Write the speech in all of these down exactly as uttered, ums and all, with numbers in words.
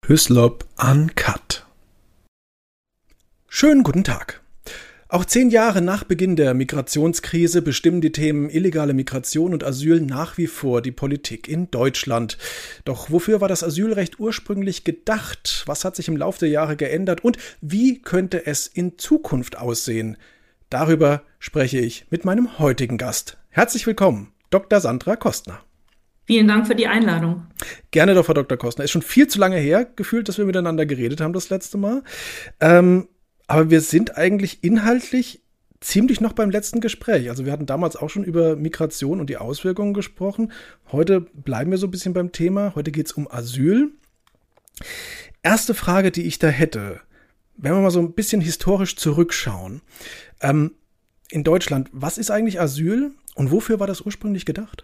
Hyslop Uncut. Schönen guten Tag. Auch zehn Jahre nach Beginn der Migrationskrise bestimmen die Themen illegale Migration und Asyl nach wie vor die Politik in Deutschland. Doch wofür war das Asylrecht ursprünglich gedacht? Was hat sich im Laufe der Jahre geändert? Und wie könnte es in Zukunft aussehen? Darüber spreche ich mit meinem heutigen Gast. Herzlich willkommen, Doktor Sandra Kostner. Vielen Dank für die Einladung. Gerne doch, Frau Doktor Kostner. Ist schon viel zu lange her, gefühlt, dass wir miteinander geredet haben das letzte Mal. Ähm, aber wir sind eigentlich inhaltlich ziemlich noch beim letzten Gespräch. Also wir hatten damals auch schon über Migration und die Auswirkungen gesprochen. Heute bleiben wir so ein bisschen beim Thema. Heute geht es um Asyl. Erste Frage, die ich da hätte, wenn wir mal so ein bisschen historisch zurückschauen. Ähm, in Deutschland, was ist eigentlich Asyl und wofür war das ursprünglich gedacht?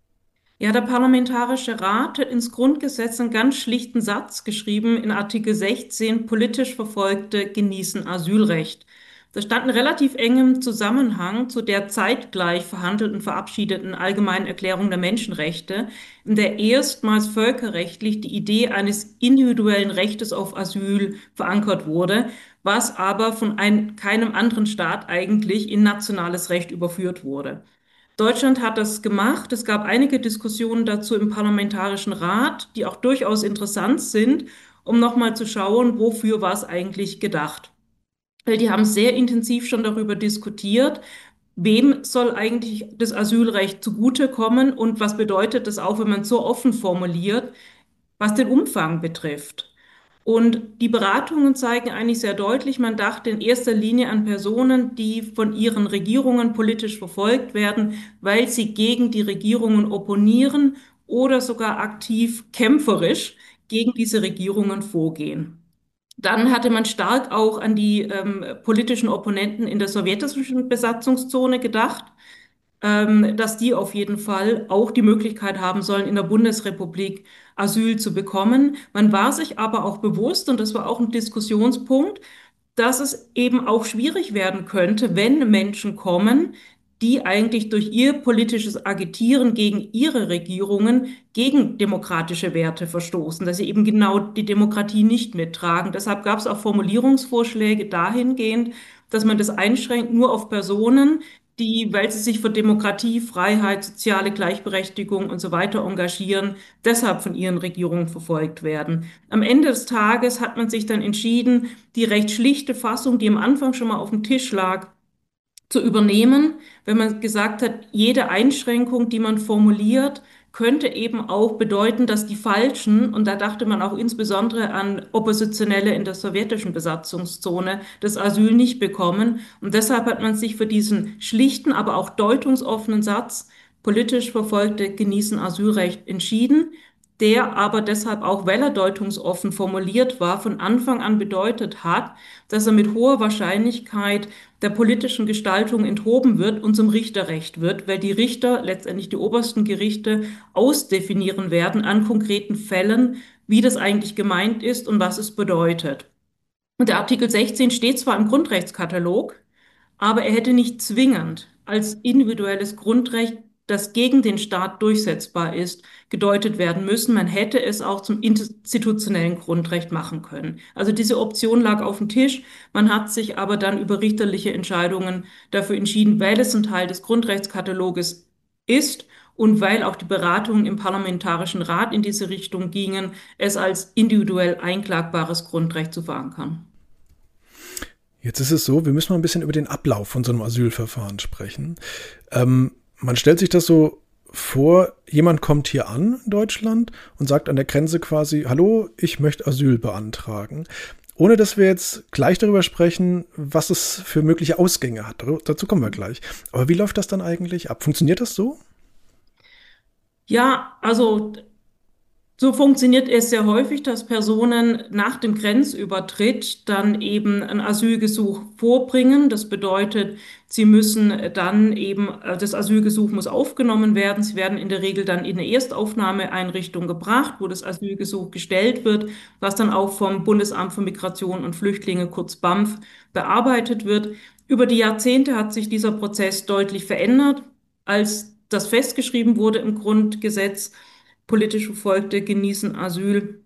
Ja, der Parlamentarische Rat hat ins Grundgesetz einen ganz schlichten Satz geschrieben in Artikel sechzehn, politisch Verfolgte genießen Asylrecht. Das stand in relativ engem Zusammenhang zu der zeitgleich verhandelten, verabschiedeten Allgemeinen Erklärung der Menschenrechte, in der erstmals völkerrechtlich die Idee eines individuellen Rechtes auf Asyl verankert wurde, was aber von ein, keinem anderen Staat eigentlich in nationales Recht überführt wurde. Deutschland hat das gemacht. Es gab einige Diskussionen dazu im Parlamentarischen Rat, die auch durchaus interessant sind, um nochmal zu schauen, wofür war es eigentlich gedacht. Weil die haben sehr intensiv schon darüber diskutiert, wem soll eigentlich das Asylrecht zugutekommen und was bedeutet das auch, wenn man es so offen formuliert, was den Umfang betrifft. Und die Beratungen zeigen eigentlich sehr deutlich, man dachte in erster Linie an Personen, die von ihren Regierungen politisch verfolgt werden, weil sie gegen die Regierungen opponieren oder sogar aktiv kämpferisch gegen diese Regierungen vorgehen. Dann hatte man stark auch an die ähm, politischen Opponenten in der sowjetischen Besatzungszone gedacht, ähm, dass die auf jeden Fall auch die Möglichkeit haben sollen, in der Bundesrepublik Asyl zu bekommen. Man war sich aber auch bewusst, und das war auch ein Diskussionspunkt, dass es eben auch schwierig werden könnte, wenn Menschen kommen, die eigentlich durch ihr politisches Agitieren gegen ihre Regierungen gegen demokratische Werte verstoßen, dass sie eben genau die Demokratie nicht mittragen. Deshalb gab es auch Formulierungsvorschläge dahingehend, dass man das einschränkt nur auf Personen, die, weil sie sich für Demokratie, Freiheit, soziale Gleichberechtigung und so weiter engagieren, deshalb von ihren Regierungen verfolgt werden. Am Ende des Tages hat man sich dann entschieden, die recht schlichte Fassung, die am Anfang schon mal auf dem Tisch lag, zu übernehmen, wenn man gesagt hat, jede Einschränkung, die man formuliert, könnte eben auch bedeuten, dass die Falschen, und da dachte man auch insbesondere an Oppositionelle in der sowjetischen Besatzungszone, das Asyl nicht bekommen. Und deshalb hat man sich für diesen schlichten, aber auch deutungsoffenen Satz, politisch Verfolgte genießen Asylrecht, entschieden, der aber deshalb auch, weil er deutungsoffen formuliert war, von Anfang an bedeutet hat, dass er mit hoher Wahrscheinlichkeit der politischen Gestaltung enthoben wird und zum Richterrecht wird, weil die Richter, letztendlich die obersten Gerichte, ausdefinieren werden an konkreten Fällen, wie das eigentlich gemeint ist und was es bedeutet. Und der Artikel sechzehn steht zwar im Grundrechtskatalog, aber er hätte nicht zwingend als individuelles Grundrecht, das gegen den Staat durchsetzbar ist, gedeutet werden müssen. Man hätte es auch zum institutionellen Grundrecht machen können. Also diese Option lag auf dem Tisch. Man hat sich aber dann über richterliche Entscheidungen dafür entschieden, weil es ein Teil des Grundrechtskataloges ist und weil auch die Beratungen im Parlamentarischen Rat in diese Richtung gingen, es als individuell einklagbares Grundrecht zu verankern. Jetzt ist es so, wir müssen mal ein bisschen über den Ablauf von so einem Asylverfahren sprechen. Ähm, man stellt sich das so vor, jemand kommt hier an in Deutschland und sagt an der Grenze quasi, hallo, ich möchte Asyl beantragen. Ohne dass wir jetzt gleich darüber sprechen, was es für mögliche Ausgänge hat. Dazu kommen wir gleich. Aber wie läuft das dann eigentlich ab? Funktioniert das so? Ja, also so funktioniert es sehr häufig, dass Personen nach dem Grenzübertritt dann eben ein Asylgesuch vorbringen. Das bedeutet, sie müssen dann eben, äh, das Asylgesuch muss aufgenommen werden. Sie werden in der Regel dann in eine Erstaufnahmeeinrichtung gebracht, wo das Asylgesuch gestellt wird, was dann auch vom Bundesamt für Migration und Flüchtlinge, kurz BAMF, bearbeitet wird. Über die Jahrzehnte hat sich dieser Prozess deutlich verändert, als das festgeschrieben wurde im Grundgesetz. Politisch Verfolgte genießen Asyl.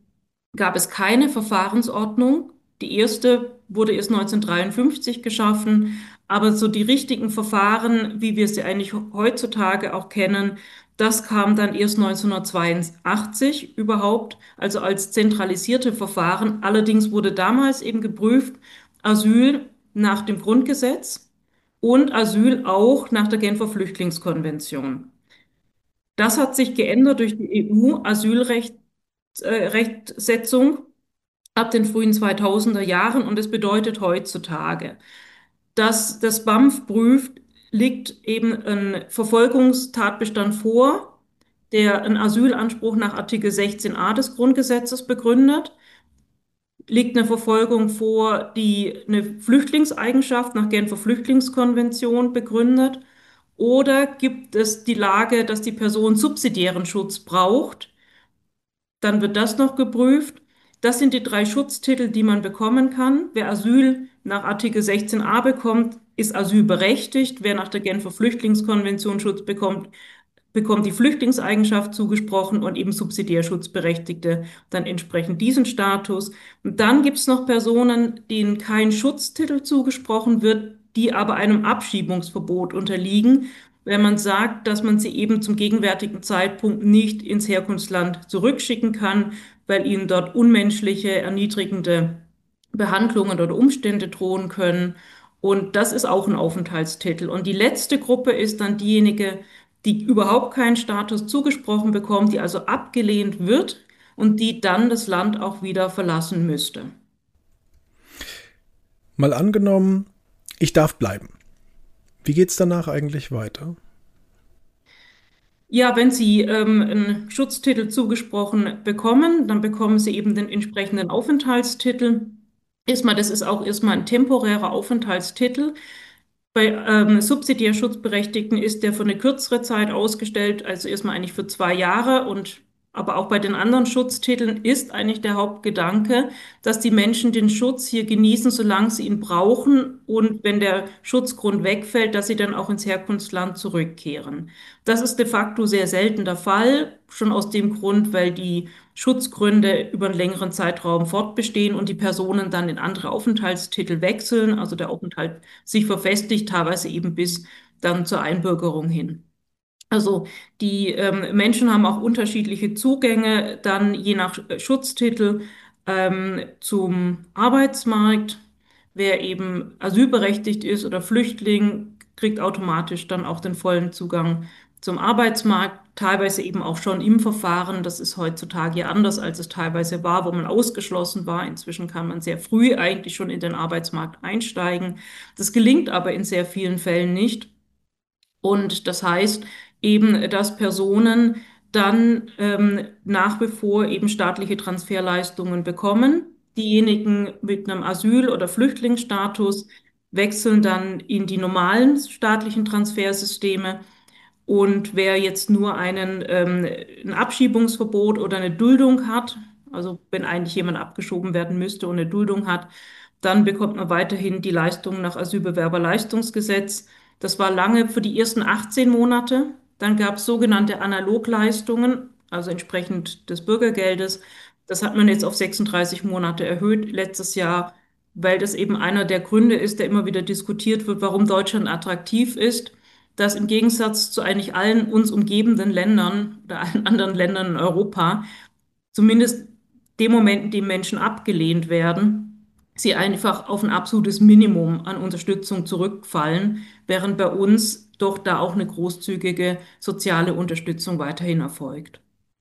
gab es keine Verfahrensordnung. Die erste wurde erst neunzehnhundertdreiundfünfzig geschaffen, aber so die richtigen Verfahren, wie wir sie eigentlich heutzutage auch kennen, das kam dann erst neunzehnhundertzweiundachtzig überhaupt, also als zentralisierte Verfahren. Allerdings wurde damals eben geprüft, Asyl nach dem Grundgesetz und Asyl auch nach der Genfer Flüchtlingskonvention. Das hat sich geändert durch die E U-Asylrechtsetzung äh, Rechtsetzung ab den frühen zweitausender Jahren und es bedeutet heutzutage, dass das B A M F prüft, liegt eben ein Verfolgungstatbestand vor, der einen Asylanspruch nach Artikel sechzehn a des Grundgesetzes begründet, liegt eine Verfolgung vor, die eine Flüchtlingseigenschaft nach Genfer Flüchtlingskonvention begründet, oder gibt es die Lage, dass die Person subsidiären Schutz braucht, dann wird das noch geprüft. Das sind die drei Schutztitel, die man bekommen kann. Wer Asyl nach Artikel sechzehn a bekommt, ist asylberechtigt. Wer nach der Genfer Flüchtlingskonvention Schutz bekommt, bekommt die Flüchtlingseigenschaft zugesprochen und eben Subsidiärschutzberechtigte dann entsprechend diesen Status. Und dann gibt es noch Personen, denen kein Schutztitel zugesprochen wird, die aber einem Abschiebungsverbot unterliegen, wenn man sagt, dass man sie eben zum gegenwärtigen Zeitpunkt nicht ins Herkunftsland zurückschicken kann, weil ihnen dort unmenschliche, erniedrigende Behandlungen oder Umstände drohen können. Und das ist auch ein Aufenthaltstitel. Und die letzte Gruppe ist dann diejenige, die überhaupt keinen Status zugesprochen bekommt, die also abgelehnt wird und die dann das Land auch wieder verlassen müsste. Mal angenommen, ich darf bleiben. Wie geht's danach eigentlich weiter? Ja, wenn Sie ähm, einen Schutztitel zugesprochen bekommen, dann bekommen Sie eben den entsprechenden Aufenthaltstitel. Erstmal, das ist auch erstmal ein temporärer Aufenthaltstitel. Bei ähm, Subsidiärschutzberechtigten ist der für eine kürzere Zeit ausgestellt, also erstmal eigentlich für zwei Jahre. Und aber auch bei den anderen Schutztiteln ist eigentlich der Hauptgedanke, dass die Menschen den Schutz hier genießen, solange sie ihn brauchen. Und wenn der Schutzgrund wegfällt, dass sie dann auch ins Herkunftsland zurückkehren. Das ist de facto sehr selten der Fall, schon aus dem Grund, weil die Schutzgründe über einen längeren Zeitraum fortbestehen und die Personen dann in andere Aufenthaltstitel wechseln, also der Aufenthalt sich verfestigt, teilweise eben bis dann zur Einbürgerung hin. Also die ähm, Menschen haben auch unterschiedliche Zugänge, dann je nach äh, Schutztitel ähm, zum Arbeitsmarkt. Wer eben asylberechtigt ist oder Flüchtling, kriegt automatisch dann auch den vollen Zugang zum Arbeitsmarkt, teilweise eben auch schon im Verfahren. Das ist heutzutage ja anders, als es teilweise war, wo man ausgeschlossen war. Inzwischen kann man sehr früh eigentlich schon in den Arbeitsmarkt einsteigen. Das gelingt aber in sehr vielen Fällen nicht. Und das heißt eben, dass Personen dann ähm, nach wie vor eben staatliche Transferleistungen bekommen. Diejenigen mit einem Asyl- oder Flüchtlingsstatus wechseln dann in die normalen staatlichen Transfersysteme. Und wer jetzt nur einen, ähm, ein Abschiebungsverbot oder eine Duldung hat, also wenn eigentlich jemand abgeschoben werden müsste und eine Duldung hat, dann bekommt man weiterhin die Leistungen nach Asylbewerberleistungsgesetz. Das war lange für die ersten achtzehn Monate. Dann gab es sogenannte Analogleistungen, also entsprechend des Bürgergeldes. Das hat man jetzt auf sechsunddreißig Monate erhöht letztes Jahr, weil das eben einer der Gründe ist, der immer wieder diskutiert wird, warum Deutschland attraktiv ist, dass im Gegensatz zu eigentlich allen uns umgebenden Ländern oder allen anderen Ländern in Europa, zumindest dem Moment, in dem Menschen abgelehnt werden, sie einfach auf ein absolutes Minimum an Unterstützung zurückfallen, während bei uns doch da auch eine großzügige soziale Unterstützung weiterhin erfolgt.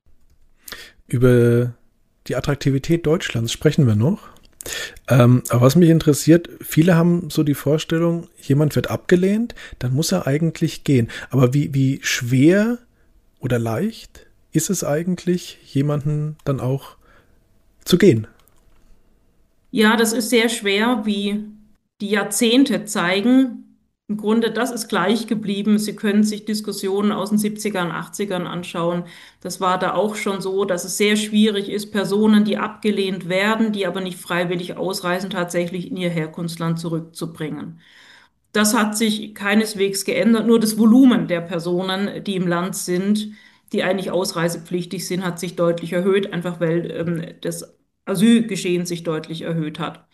Über die Attraktivität Deutschlands sprechen wir noch. Ähm, aber was mich interessiert, viele haben so die Vorstellung, jemand wird abgelehnt, dann muss er eigentlich gehen. Aber wie, wie schwer oder leicht ist es eigentlich, jemanden dann auch zu gehen? Ja, das ist sehr schwer, wie die Jahrzehnte zeigen. Im Grunde, das ist gleich geblieben. Sie können sich Diskussionen aus den siebzigern, achtzigern anschauen. Das war da auch schon so, dass es sehr schwierig ist, Personen, die abgelehnt werden, die aber nicht freiwillig ausreisen, tatsächlich in ihr Herkunftsland zurückzubringen. Das hat sich keineswegs geändert. Nur das Volumen der Personen, die im Land sind, die eigentlich ausreisepflichtig sind, hat sich deutlich erhöht, einfach weil ähm, das Asylgeschehen sich deutlich erhöht hat.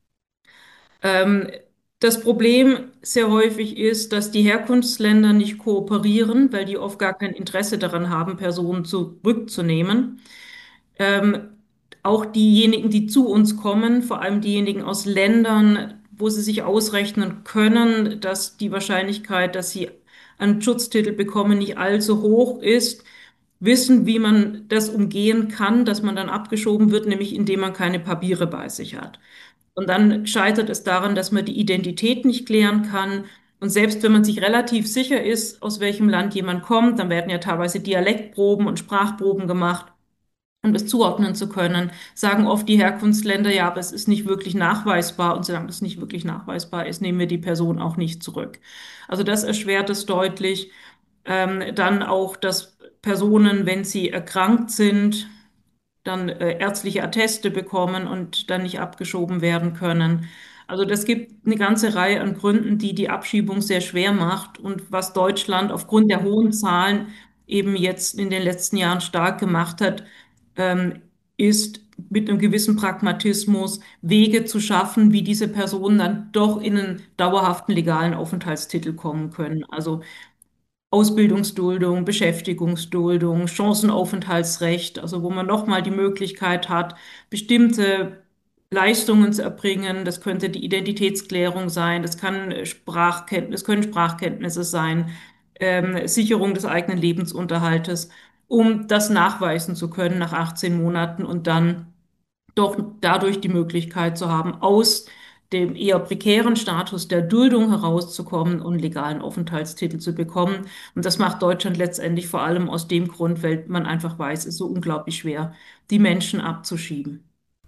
Ähm, Das Problem sehr häufig ist, dass die Herkunftsländer nicht kooperieren, weil die oft gar kein Interesse daran haben, Personen zurückzunehmen. Ähm, Auch diejenigen, die zu uns kommen, vor allem diejenigen aus Ländern, wo sie sich ausrechnen können, dass die Wahrscheinlichkeit, dass sie einen Schutztitel bekommen, nicht allzu hoch ist, wissen, wie man das umgehen kann, dass man dann abgeschoben wird, nämlich indem man keine Papiere bei sich hat. Und dann scheitert es daran, dass man die Identität nicht klären kann. Und selbst wenn man sich relativ sicher ist, aus welchem Land jemand kommt, dann werden ja teilweise Dialektproben und Sprachproben gemacht, um das zuordnen zu können, sagen oft die Herkunftsländer, ja, aber es ist nicht wirklich nachweisbar. Und solange das nicht wirklich nachweisbar ist, nehmen wir die Person auch nicht zurück. Also das erschwert es deutlich. Ähm, dann auch, dass Personen, wenn sie erkrankt sind, dann äh, ärztliche Atteste bekommen und dann nicht abgeschoben werden können. Also das gibt eine ganze Reihe an Gründen, die die Abschiebung sehr schwer macht und was Deutschland aufgrund der hohen Zahlen eben jetzt in den letzten Jahren stark gemacht hat, ähm, ist mit einem gewissen Pragmatismus Wege zu schaffen, wie diese Personen dann doch in einen dauerhaften legalen Aufenthaltstitel kommen können. Also Ausbildungsduldung, Beschäftigungsduldung, Chancenaufenthaltsrecht, also wo man nochmal die Möglichkeit hat, bestimmte Leistungen zu erbringen. Das könnte die Identitätsklärung sein, das kann Sprachkenntnis, können Sprachkenntnisse sein, ähm, Sicherung des eigenen Lebensunterhaltes, um das nachweisen zu können nach achtzehn Monaten und dann doch dadurch die Möglichkeit zu haben, aus dem eher prekären Status der Duldung herauszukommen und legalen Aufenthaltstitel zu bekommen. Und das macht Deutschland letztendlich vor allem aus dem Grund, weil man einfach weiß, es ist so unglaublich schwer, die Menschen abzuschieben.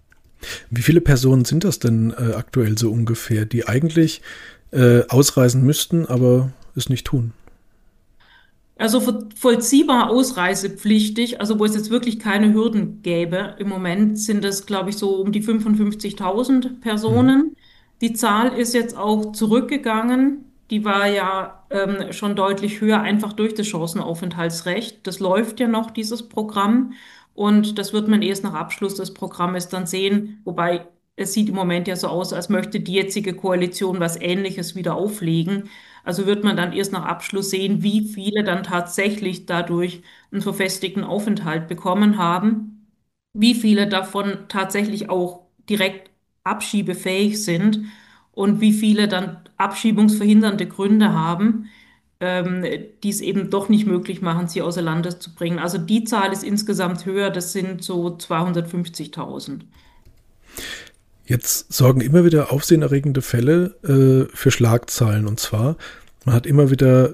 Wie viele Personen sind das denn äh, aktuell so ungefähr, die eigentlich äh, ausreisen müssten, aber es nicht tun? Also vo- vollziehbar ausreisepflichtig, also wo es jetzt wirklich keine Hürden gäbe. Im Moment sind es, glaube ich, so um die fünfundfünfzigtausend Mhm. Personen. Die Zahl ist jetzt auch zurückgegangen. Die war ja ähm, schon deutlich höher, einfach durch das Chancenaufenthaltsrecht. Das läuft ja noch, dieses Programm. Und das wird man erst nach Abschluss des Programmes dann sehen. Wobei es sieht im Moment ja so aus, als möchte die jetzige Koalition was Ähnliches wieder auflegen. Also wird man dann erst nach Abschluss sehen, wie viele dann tatsächlich dadurch einen verfestigten Aufenthalt bekommen haben, wie viele davon tatsächlich auch direkt abschiebefähig sind und wie viele dann abschiebungsverhindernde Gründe haben, ähm, die es eben doch nicht möglich machen, sie außer Landes zu bringen. Also die Zahl ist insgesamt höher, das sind so zweihundertfünfzigtausend. Jetzt sorgen immer wieder aufsehenerregende Fälle äh, für Schlagzeilen. Und zwar, man hat immer wieder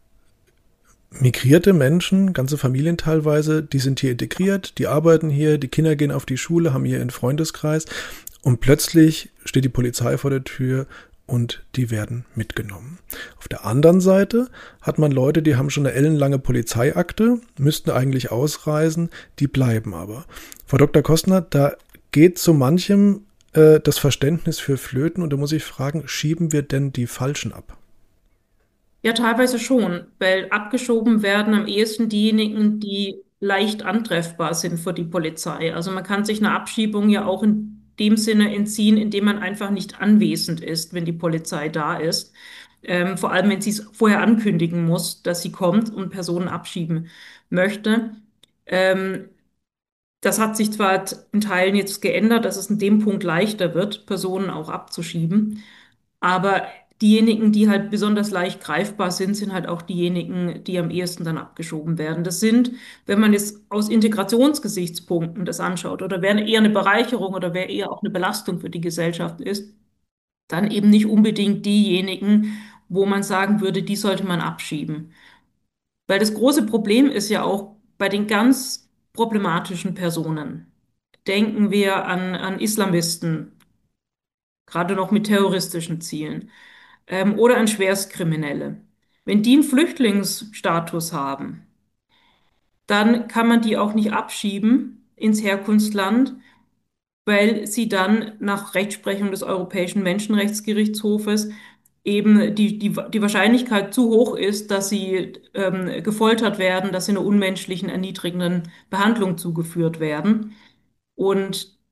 migrierte Menschen, ganze Familien teilweise, die sind hier integriert, die arbeiten hier, die Kinder gehen auf die Schule, haben hier ihren Freundeskreis und plötzlich steht die Polizei vor der Tür und die werden mitgenommen. Auf der anderen Seite hat man Leute, die haben schon eine ellenlange Polizeiakte, müssten eigentlich ausreisen, die bleiben aber. Frau Doktor Kostner, da geht so manchem äh, das Verständnis für Flöten und da muss ich fragen, schieben wir denn die Falschen ab? Ja, teilweise schon, weil abgeschoben werden am ehesten diejenigen, die leicht antreffbar sind für die Polizei. Also man kann sich einer Abschiebung ja auch in dem Sinne entziehen, indem man einfach nicht anwesend ist, wenn die Polizei da ist. Ähm, vor allem, wenn sie es vorher ankündigen muss, dass sie kommt und Personen abschieben möchte. Ähm, Das hat sich zwar in Teilen jetzt geändert, dass es in dem Punkt leichter wird, Personen auch abzuschieben. Aber diejenigen, die halt besonders leicht greifbar sind, sind halt auch diejenigen, die am ehesten dann abgeschoben werden. Das sind, wenn man jetzt aus Integrationsgesichtspunkten das anschaut, oder wer eher eine Bereicherung oder wer eher auch eine Belastung für die Gesellschaft ist, dann eben nicht unbedingt diejenigen, wo man sagen würde, die sollte man abschieben. Weil das große Problem ist ja auch bei den ganz problematischen Personen. Denken wir an, an Islamisten, gerade noch mit terroristischen Zielen, ähm, oder an Schwerstkriminelle. Wenn die einen Flüchtlingsstatus haben, dann kann man die auch nicht abschieben ins Herkunftsland, weil sie dann nach Rechtsprechung des Europäischen Menschenrechtsgerichtshofes eben die, die, die Wahrscheinlichkeit zu hoch ist, dass sie ähm, gefoltert werden, dass sie einer unmenschlichen, erniedrigenden Behandlung zugeführt werden. Und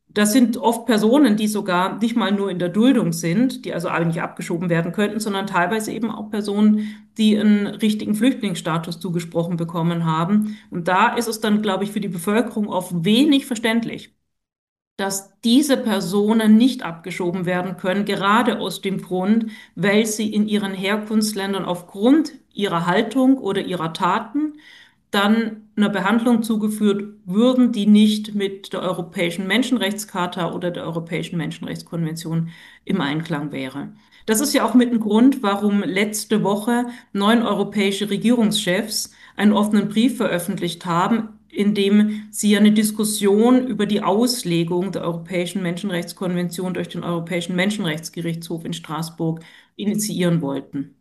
Das sind oft Personen, die sogar nicht mal nur in der Duldung sind, die also eigentlich abgeschoben werden könnten, sondern teilweise eben auch Personen, die einen richtigen Flüchtlingsstatus zugesprochen bekommen haben. Und da ist es dann, glaube ich, für die Bevölkerung oft wenig verständlich, dass diese Personen nicht abgeschoben werden können, gerade aus dem Grund, weil sie in ihren Herkunftsländern aufgrund ihrer Haltung oder ihrer Taten dann einer Behandlung zugeführt würden, die nicht mit der Europäischen Menschenrechtscharta oder der Europäischen Menschenrechtskonvention im Einklang wäre. Das ist ja auch mit ein Grund, warum letzte Woche neun europäische Regierungschefs einen offenen Brief veröffentlicht haben, in dem sie eine Diskussion über die Auslegung der Europäischen Menschenrechtskonvention durch den Europäischen Menschenrechtsgerichtshof in Straßburg initiieren wollten.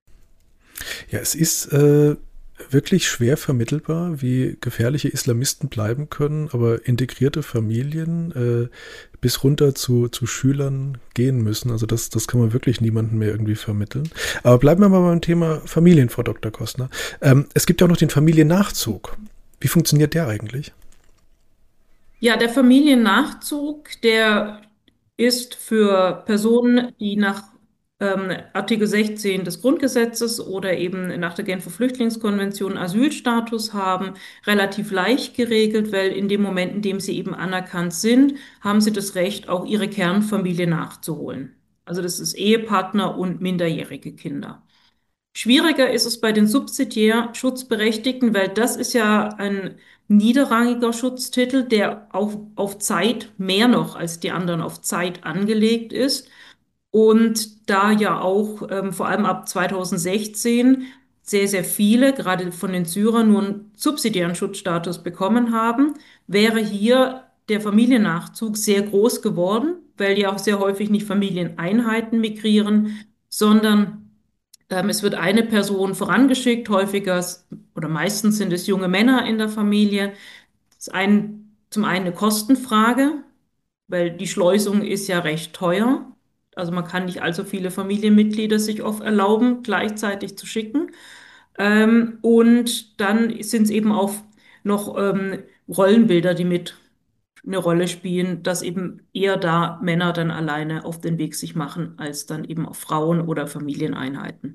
Ja, es ist äh, wirklich schwer vermittelbar, wie gefährliche Islamisten bleiben können, aber integrierte Familien äh, bis runter zu, zu Schülern gehen müssen. Also das, das kann man wirklich niemandem mehr irgendwie vermitteln. Aber bleiben wir mal beim Thema Familien, Frau Doktor Kostner. Ähm, es gibt ja auch noch den Familiennachzug. Wie funktioniert der eigentlich? Ja, der Familiennachzug, der ist für Personen, die nach ähm, Artikel sechzehn des Grundgesetzes oder eben nach der Genfer Flüchtlingskonvention Asylstatus haben, relativ leicht geregelt, weil in dem Moment, in dem sie eben anerkannt sind, haben sie das Recht, auch ihre Kernfamilie nachzuholen. Also das ist Ehepartner und minderjährige Kinder. Schwieriger ist es bei den subsidiär Schutzberechtigten, weil das ist ja ein niederrangiger Schutztitel, der auf, auf Zeit mehr noch als die anderen auf Zeit angelegt ist. Und da ja auch ähm, vor allem ab zweitausendsechzehn sehr, sehr viele, gerade von den Syrern, nur einen subsidiären Schutzstatus bekommen haben, wäre hier der Familiennachzug sehr groß geworden, weil ja auch sehr häufig nicht Familieneinheiten migrieren, sondern ähm, es wird eine Person vorangeschickt, häufiger s- oder meistens sind es junge Männer in der Familie. Das ist ein, zum einen eine Kostenfrage, weil die Schleusung ist ja recht teuer. Also man kann nicht allzu viele Familienmitglieder sich oft erlauben, gleichzeitig zu schicken. Ähm, und dann sind es eben auch noch ähm, Rollenbilder, die mit eine Rolle spielen, dass eben eher da Männer dann alleine auf den Weg sich machen, als dann eben auch Frauen oder Familieneinheiten.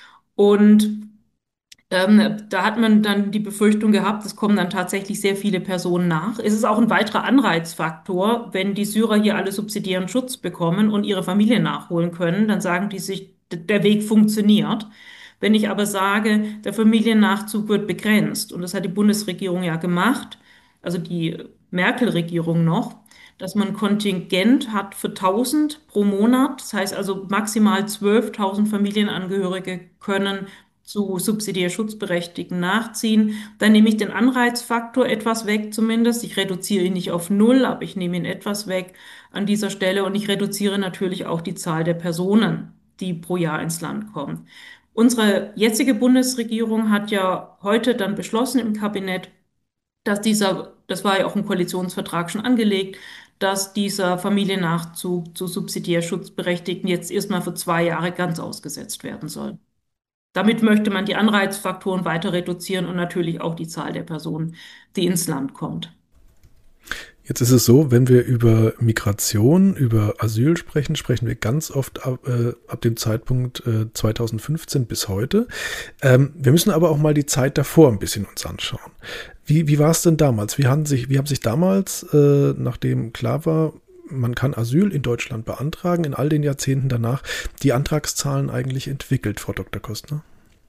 Und ähm, da hat man dann die Befürchtung gehabt, es kommen dann tatsächlich sehr viele Personen nach. Es ist auch ein weiterer Anreizfaktor, wenn die Syrer hier alle subsidiären Schutz bekommen und ihre Familie nachholen können, dann sagen die sich, d- der Weg funktioniert. Wenn ich aber sage, der Familiennachzug wird begrenzt, und das hat die Bundesregierung ja gemacht, also die Merkel-Regierung noch, dass man ein Kontingent hat für tausend pro Monat. Das heißt also maximal zwölftausend Familienangehörige können zu subsidiär Schutzberechtigten nachziehen. Dann nehme ich den Anreizfaktor etwas weg zumindest. Ich reduziere ihn nicht auf null, aber ich nehme ihn etwas weg an dieser Stelle und ich reduziere natürlich auch die Zahl der Personen, die pro Jahr ins Land kommen. Unsere jetzige Bundesregierung hat ja heute dann beschlossen im Kabinett, dass dieser, das war ja auch im Koalitionsvertrag schon angelegt, dass dieser Familiennachzug zu subsidiär Schutzberechtigten jetzt erstmal für zwei Jahre ganz ausgesetzt werden soll. Damit möchte man die Anreizfaktoren weiter reduzieren und natürlich auch die Zahl der Personen, die ins Land kommt. Jetzt ist es so, wenn wir über Migration, über Asyl sprechen, sprechen wir ganz oft ab, äh, ab dem Zeitpunkt äh, zweitausendfünfzehn bis heute. Ähm, wir müssen aber auch mal die Zeit davor ein bisschen uns anschauen. Wie, wie war es denn damals? Wie haben sich, wie haben sich damals, äh, nachdem klar war, man kann Asyl in Deutschland beantragen, in all den Jahrzehnten danach, die Antragszahlen eigentlich entwickelt, Frau Doktor Kostner?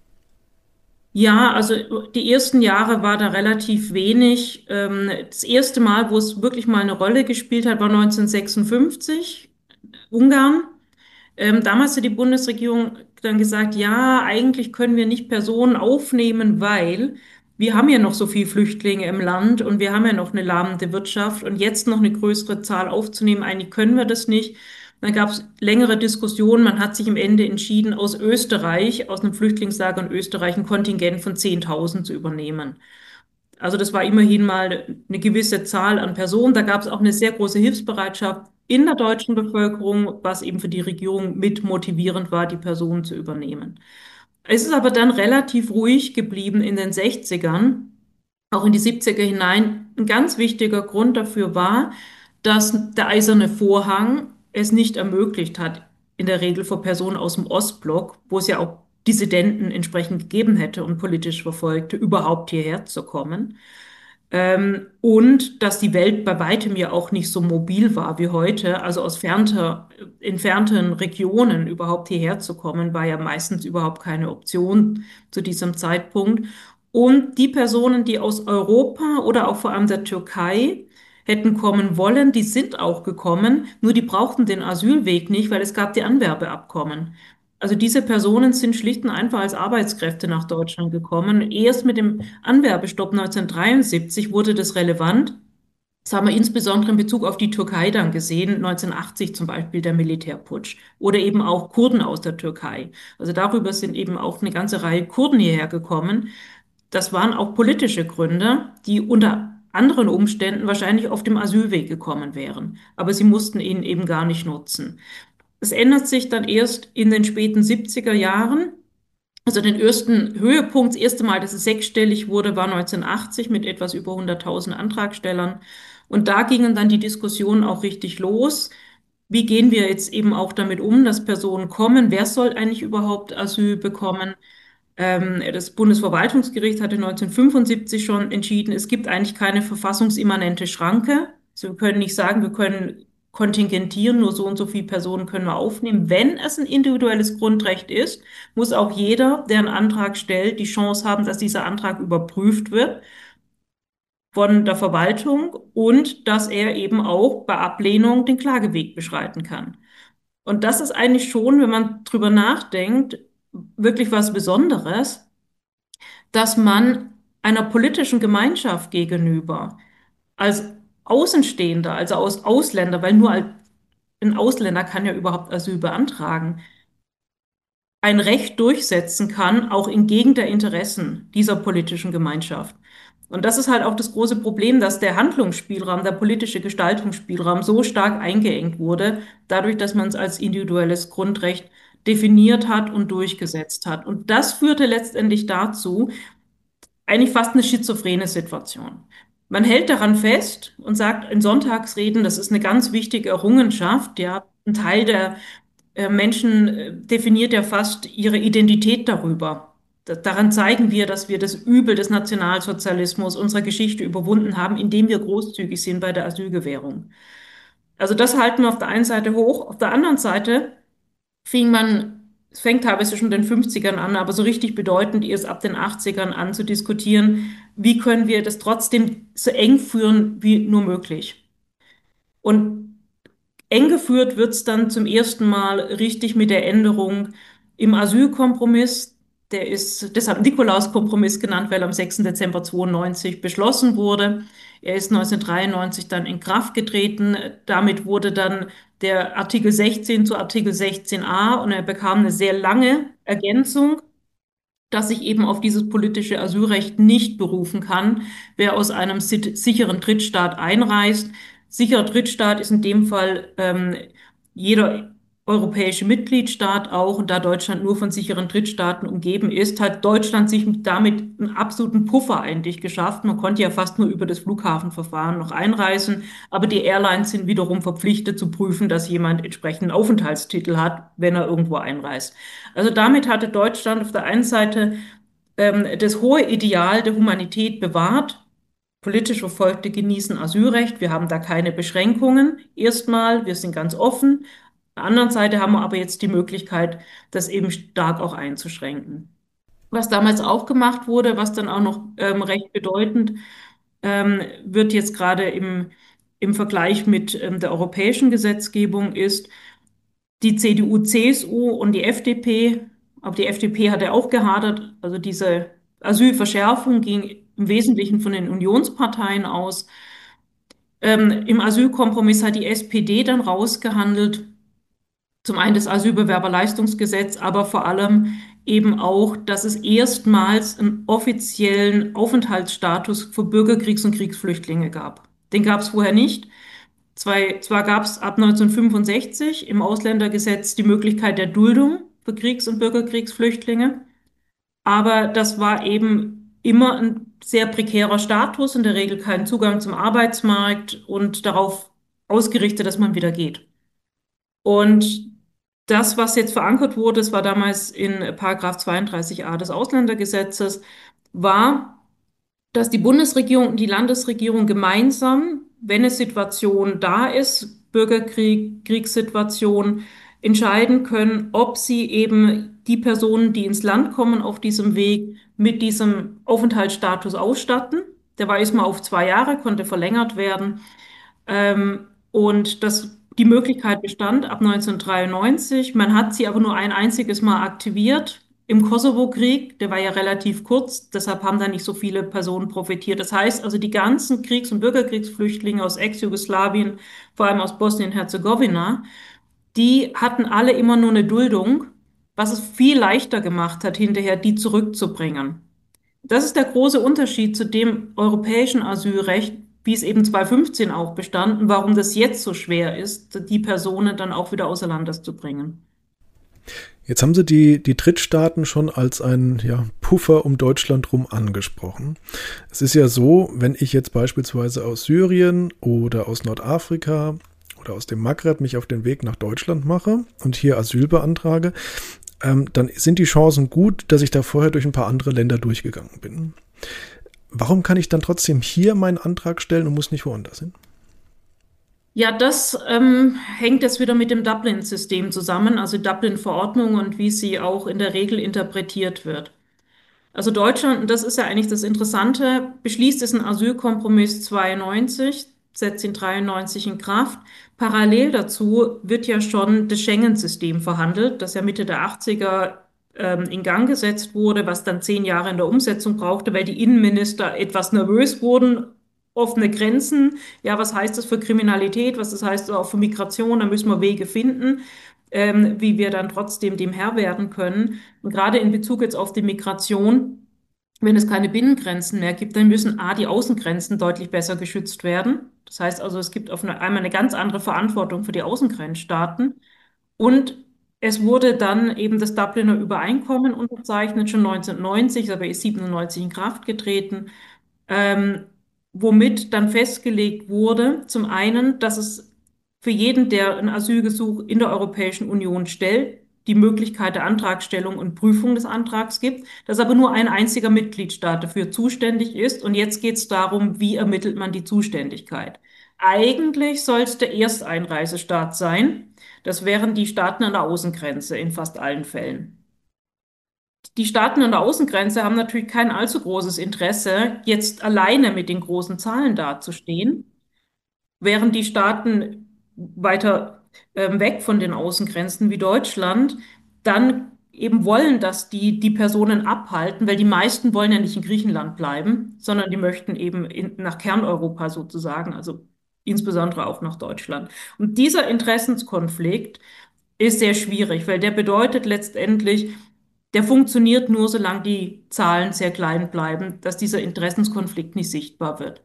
Ja, also die ersten Jahre war da relativ wenig. Ähm, Das erste Mal, wo es wirklich mal eine Rolle gespielt hat, war neunzehnhundertsechsundfünfzig, Ungarn. Ähm, damals hat die Bundesregierung dann gesagt, ja, eigentlich können wir nicht Personen aufnehmen, weil wir haben ja noch so viele Flüchtlinge im Land und wir haben ja noch eine lahmende Wirtschaft und jetzt noch eine größere Zahl aufzunehmen, eigentlich können wir das nicht. Dann gab es längere Diskussionen. Man hat sich am Ende entschieden, aus Österreich, aus einem Flüchtlingslager in Österreich, ein Kontingent von zehntausend zu übernehmen. Also das war immerhin mal eine gewisse Zahl an Personen. Da gab es auch eine sehr große Hilfsbereitschaft in der deutschen Bevölkerung, was eben für die Regierung mit motivierend war, die Personen zu übernehmen. Es ist aber dann relativ ruhig geblieben in den Sechzigern, auch in die Siebziger hinein. Ein ganz wichtiger Grund dafür war, dass der eiserne Vorhang es nicht ermöglicht hat, in der Regel für Personen aus dem Ostblock, wo es ja auch Dissidenten entsprechend gegeben hätte und politisch Verfolgte, überhaupt hierher zu kommen. Ähm, und dass die Welt bei weitem ja auch nicht so mobil war wie heute, also aus fernter, entfernten Regionen überhaupt hierher zu kommen, war ja meistens überhaupt keine Option zu diesem Zeitpunkt. Und die Personen, die aus Europa oder auch vor allem der Türkei hätten kommen wollen, die sind auch gekommen, nur die brauchten den Asylweg nicht, weil es gab die Anwerbeabkommen. Also diese Personen sind schlicht und einfach als Arbeitskräfte nach Deutschland gekommen. Erst mit dem Anwerbestopp neunzehnhundertdreiundsiebzig wurde das relevant. Das haben wir insbesondere in Bezug auf die Türkei dann gesehen, neunzehnhundertachtzig zum Beispiel der Militärputsch oder eben auch Kurden aus der Türkei. Also darüber sind eben auch eine ganze Reihe Kurden hierher gekommen. Das waren auch politische Gründe, die unter anderen Umständen wahrscheinlich auf dem Asylweg gekommen wären. Aber sie mussten ihn eben gar nicht nutzen. Es ändert sich dann erst in den späten siebziger Jahren. Also den ersten Höhepunkt, das erste Mal, dass es sechsstellig wurde, war neunzehnhundertachtzig mit etwas über hunderttausend Antragstellern. Und da gingen dann die Diskussionen auch richtig los. Wie gehen wir jetzt eben auch damit um, dass Personen kommen? Wer soll eigentlich überhaupt Asyl bekommen? Ähm, das Bundesverwaltungsgericht hatte neunzehnhundertfünfundsiebzig schon entschieden, es gibt eigentlich keine verfassungsimmanente Schranke. Also wir können nicht sagen, wir können kontingentieren, nur so und so viele Personen können wir aufnehmen. Wenn es ein individuelles Grundrecht ist, muss auch jeder, der einen Antrag stellt, die Chance haben, dass dieser Antrag überprüft wird von der Verwaltung und dass er eben auch bei Ablehnung den Klageweg beschreiten kann. Und das ist eigentlich schon, wenn man drüber nachdenkt, wirklich was Besonderes, dass man einer politischen Gemeinschaft gegenüber als Außenstehender, also als Ausländer, weil nur ein Ausländer kann ja überhaupt Asyl beantragen, ein Recht durchsetzen kann, auch entgegen der Interessen dieser politischen Gemeinschaft. Und das ist halt auch das große Problem, dass der Handlungsspielraum, der politische Gestaltungsspielraum so stark eingeengt wurde, dadurch, dass man es als individuelles Grundrecht definiert hat und durchgesetzt hat. Und das führte letztendlich dazu, eigentlich fast eine schizophrene Situation. Man hält daran fest und sagt in Sonntagsreden, das ist eine ganz wichtige Errungenschaft, ja, ein Teil der äh, Menschen äh, definiert ja fast ihre Identität darüber. Da- Daran zeigen wir, dass wir das Übel des Nationalsozialismus unserer Geschichte überwunden haben, indem wir großzügig sind bei der Asylgewährung. Also das halten wir auf der einen Seite hoch. Auf der anderen Seite fing man, es fängt teilweise schon in den fünfzigern an, aber so richtig bedeutend erst ab den achtzigern an zu diskutieren, wie können wir das trotzdem so eng führen wie nur möglich. Und eng geführt wird es dann zum ersten Mal richtig mit der Änderung im Asylkompromiss. Der ist deshalb Nikolauskompromiss genannt, weil er am sechsten Dezember zweiundneunzig beschlossen wurde. Er ist neunzehnhundertdreiundneunzig dann in Kraft getreten. Damit wurde dann der Artikel sechzehn zu Artikel sechzehn a und er bekam eine sehr lange Ergänzung, dass sich eben auf dieses politische Asylrecht nicht berufen kann, wer aus einem sit- sicheren Drittstaat einreist. Sicherer Drittstaat ist in dem Fall ähm, jeder europäische Mitgliedstaat auch. Und da Deutschland nur von sicheren Drittstaaten umgeben ist, hat Deutschland sich damit einen absoluten Puffer eigentlich geschafft. Man konnte ja fast nur über das Flughafenverfahren noch einreisen, aber die Airlines sind wiederum verpflichtet zu prüfen, dass jemand entsprechenden Aufenthaltstitel hat, wenn er irgendwo einreist. Also damit hatte Deutschland auf der einen Seite ähm, das hohe Ideal der Humanität bewahrt. Politisch Verfolgte genießen Asylrecht. Wir haben da keine Beschränkungen. Erstmal, wir sind ganz offen. Auf der anderen Seite haben wir aber jetzt die Möglichkeit, das eben stark auch einzuschränken. Was damals auch gemacht wurde, was dann auch noch ähm, recht bedeutend ähm, wird jetzt gerade im, im Vergleich mit ähm, der europäischen Gesetzgebung ist, die C D U, C S U und die F D P, aber die F D P hat ja auch gehadert, also diese Asylverschärfung ging im Wesentlichen von den Unionsparteien aus. Ähm, im Asylkompromiss hat die S P D dann rausgehandelt, zum einen das Asylbewerberleistungsgesetz, aber vor allem eben auch, dass es erstmals einen offiziellen Aufenthaltsstatus für Bürgerkriegs- und Kriegsflüchtlinge gab. Den gab es vorher nicht. Zwei, zwar gab es ab neunzehnhundertfünfundsechzig im Ausländergesetz die Möglichkeit der Duldung für Kriegs- und Bürgerkriegsflüchtlinge, aber das war eben immer ein sehr prekärer Status, in der Regel kein Zugang zum Arbeitsmarkt und darauf ausgerichtet, dass man wieder geht. Und das, was jetzt verankert wurde, das war damals in Paragraph zweiunddreißig a des Ausländergesetzes, war, dass die Bundesregierung und die Landesregierung gemeinsam, wenn eine Situation da ist, Bürgerkrieg, Kriegssituation, entscheiden können, ob sie eben die Personen, die ins Land kommen auf diesem Weg, mit diesem Aufenthaltsstatus ausstatten. Der war erstmal auf zwei Jahre, konnte verlängert werden. Ähm, und das, die Möglichkeit bestand ab neunzehnhundertdreiundneunzig. Man hat sie aber nur ein einziges Mal aktiviert im Kosovo-Krieg. Der war ja relativ kurz, deshalb haben da nicht so viele Personen profitiert. Das heißt also, die ganzen Kriegs- und Bürgerkriegsflüchtlinge aus Ex-Jugoslawien, vor allem aus Bosnien-Herzegowina, die hatten alle immer nur eine Duldung, was es viel leichter gemacht hat, hinterher die zurückzubringen. Das ist der große Unterschied zu dem europäischen Asylrecht, wie es eben zweitausendfünfzehn auch bestand und warum das jetzt so schwer ist, die Personen dann auch wieder außer Landes zu bringen. Jetzt haben Sie die, die Drittstaaten schon als einen ja, Puffer um Deutschland rum angesprochen. Es ist ja so, wenn ich jetzt beispielsweise aus Syrien oder aus Nordafrika oder aus dem Maghreb mich auf den Weg nach Deutschland mache und hier Asyl beantrage, ähm, dann sind die Chancen gut, dass ich da vorher durch ein paar andere Länder durchgegangen bin. Warum kann ich dann trotzdem hier meinen Antrag stellen und muss nicht woanders hin? Ja, das ähm, hängt jetzt wieder mit dem Dublin-System zusammen, also Dublin-Verordnung und wie sie auch in der Regel interpretiert wird. Also Deutschland, und das ist ja eigentlich das Interessante, beschließt diesen Asylkompromiss zweiundneunzig, setzt ihn dreiundneunzig in Kraft. Parallel dazu wird ja schon das Schengen-System verhandelt, das ja Mitte der achtziger ähm, in Gang gesetzt wurde, was dann zehn Jahre in der Umsetzung brauchte, weil die Innenminister etwas nervös wurden. Offene Grenzen, ja, was heißt das für Kriminalität, was das heißt auch für Migration, da müssen wir Wege finden, ähm, wie wir dann trotzdem dem Herr werden können. Und gerade in Bezug jetzt auf die Migration, wenn es keine Binnengrenzen mehr gibt, dann müssen A, die Außengrenzen deutlich besser geschützt werden. Das heißt also, es gibt auf eine, einmal eine ganz andere Verantwortung für die Außengrenzstaaten. Und es wurde dann eben das Dubliner Übereinkommen unterzeichnet, schon neunzehnhundertneunzig, ist aber ist siebenundneunzig in Kraft getreten, ähm, womit dann festgelegt wurde, zum einen, dass es für jeden, der ein Asylgesuch in der Europäischen Union stellt, die Möglichkeit der Antragstellung und Prüfung des Antrags gibt, dass aber nur ein einziger Mitgliedstaat dafür zuständig ist. Und jetzt geht es darum, wie ermittelt man die Zuständigkeit. Eigentlich soll es der Ersteinreisestaat sein. Das wären die Staaten an der Außengrenze in fast allen Fällen. Die Staaten an der Außengrenze haben natürlich kein allzu großes Interesse, jetzt alleine mit den großen Zahlen dazustehen, während die Staaten weiter ähm, weg von den Außengrenzen wie Deutschland dann eben wollen, dass die die Personen abhalten, weil die meisten wollen ja nicht in Griechenland bleiben, sondern die möchten eben in, nach Kerneuropa sozusagen, also insbesondere auch nach Deutschland. Und dieser Interessenskonflikt ist sehr schwierig, weil der bedeutet letztendlich, der funktioniert nur, solange die Zahlen sehr klein bleiben, dass dieser Interessenskonflikt nicht sichtbar wird.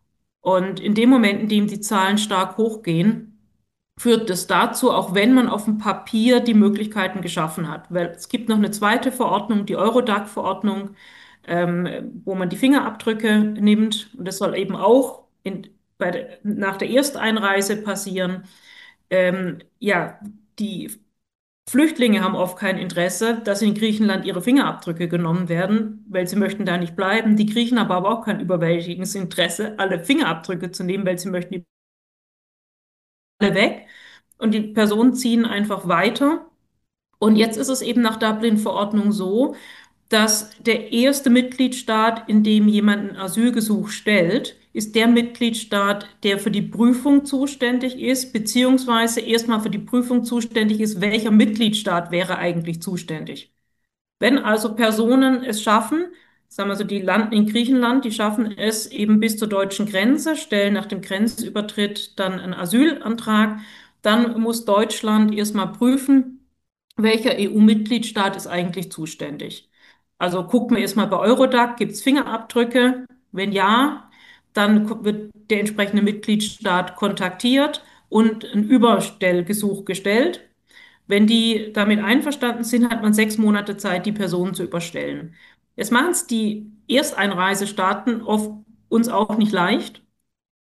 Und in dem Moment, in dem die Zahlen stark hochgehen, führt das dazu, auch wenn man auf dem Papier die Möglichkeiten geschaffen hat. Weil es gibt noch eine zweite Verordnung, die Eurodac-Verordnung, ähm, wo man die Fingerabdrücke nimmt. Und das soll eben auch in, bei der, nach der Ersteinreise passieren. Ähm, ja, die Flüchtlinge haben oft kein Interesse, dass in Griechenland ihre Fingerabdrücke genommen werden, weil sie möchten da nicht bleiben. Die Griechen haben aber auch kein überwältigendes Interesse, alle Fingerabdrücke zu nehmen, weil sie möchten die alle weg. Und die Personen ziehen einfach weiter. Und jetzt ist es eben nach Dublin-Verordnung so, dass der erste Mitgliedstaat, in dem jemand ein Asylgesuch stellt, ist der Mitgliedstaat, der für die Prüfung zuständig ist, beziehungsweise erstmal für die Prüfung zuständig ist, welcher Mitgliedstaat wäre eigentlich zuständig. Wenn also Personen es schaffen, sagen wir so, die landen in Griechenland, die schaffen es eben bis zur deutschen Grenze, stellen nach dem Grenzübertritt dann einen Asylantrag, dann muss Deutschland erstmal prüfen, welcher E U-Mitgliedstaat ist eigentlich zuständig. Also gucken wir erstmal bei Eurodac, gibt es Fingerabdrücke? Wenn ja, dann wird der entsprechende Mitgliedstaat kontaktiert und ein Überstellgesuch gestellt. Wenn die damit einverstanden sind, hat man sechs Monate Zeit, die Person zu überstellen. Jetzt machen es die Ersteinreisestaaten oft uns auch nicht leicht,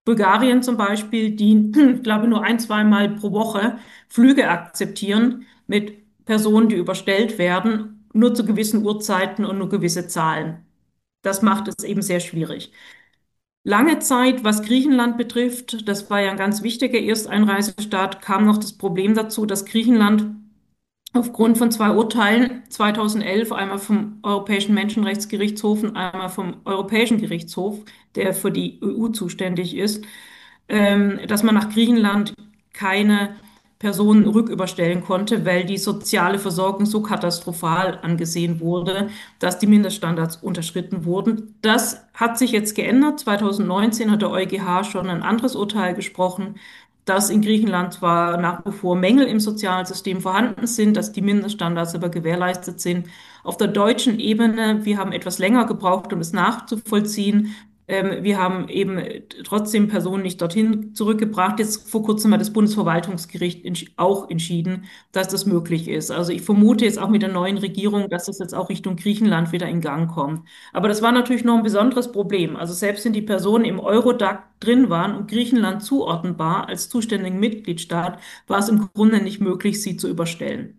Bulgarien zum Beispiel, die, ich glaube, nur ein, zweimal pro Woche Flüge akzeptieren mit Personen, die überstellt werden, nur zu gewissen Uhrzeiten und nur gewisse Zahlen. Das macht es eben sehr schwierig. Lange Zeit, was Griechenland betrifft, das war ja ein ganz wichtiger Ersteinreisestaat, kam noch das Problem dazu, dass Griechenland aufgrund von zwei Urteilen zweitausendelf, einmal vom Europäischen Menschenrechtsgerichtshof und einmal vom Europäischen Gerichtshof, der für die E U zuständig ist, ähm, dass man nach Griechenland keine Personen rücküberstellen konnte, weil die soziale Versorgung so katastrophal angesehen wurde, dass die Mindeststandards unterschritten wurden. Das hat sich jetzt geändert. zweitausendneunzehn hat der EuGH schon ein anderes Urteil gesprochen, dass in Griechenland zwar nach wie vor Mängel im Sozialsystem vorhanden sind, dass die Mindeststandards aber gewährleistet sind. Auf der deutschen Ebene, wir haben etwas länger gebraucht, um es nachzuvollziehen. Ähm, wir haben eben trotzdem Personen nicht dorthin zurückgebracht. Jetzt vor kurzem hat das Bundesverwaltungsgericht entsch- auch entschieden, dass das möglich ist. Also ich vermute jetzt auch mit der neuen Regierung, dass das jetzt auch Richtung Griechenland wieder in Gang kommt. Aber das war natürlich noch ein besonderes Problem. Also selbst wenn die Personen im Eurodac drin waren und Griechenland zuordnenbar als zuständigen Mitgliedstaat, war es im Grunde nicht möglich, sie zu überstellen.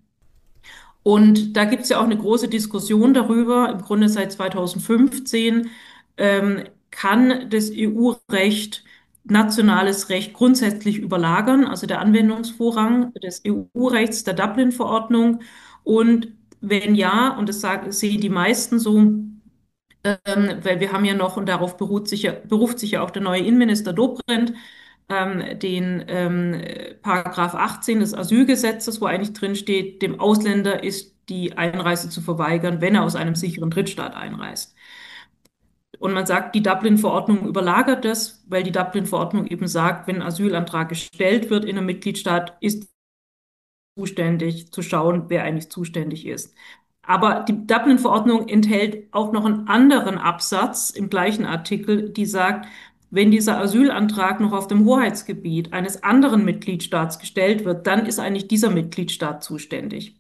Und da gibt es ja auch eine große Diskussion darüber, im Grunde seit zweitausendfünfzehn, ähm, kann das E U-Recht nationales Recht grundsätzlich überlagern, also der Anwendungsvorrang des E U-Rechts, der Dublin-Verordnung. Und wenn ja, und das sagen, sehen die meisten so, ähm, weil wir haben ja noch, und darauf beruht sich ja, beruft sich ja auch der neue Innenminister Dobrindt, ähm, den ähm, Paragraph achtzehn des Asylgesetzes, wo eigentlich drin steht, dem Ausländer ist die Einreise zu verweigern, wenn er aus einem sicheren Drittstaat einreist. Und man sagt, die Dublin-Verordnung überlagert das, weil die Dublin-Verordnung eben sagt, wenn ein Asylantrag gestellt wird in einem Mitgliedstaat, ist zuständig zu schauen, wer eigentlich zuständig ist. Aber die Dublin-Verordnung enthält auch noch einen anderen Absatz im gleichen Artikel, die sagt, wenn dieser Asylantrag noch auf dem Hoheitsgebiet eines anderen Mitgliedstaats gestellt wird, dann ist eigentlich dieser Mitgliedstaat zuständig.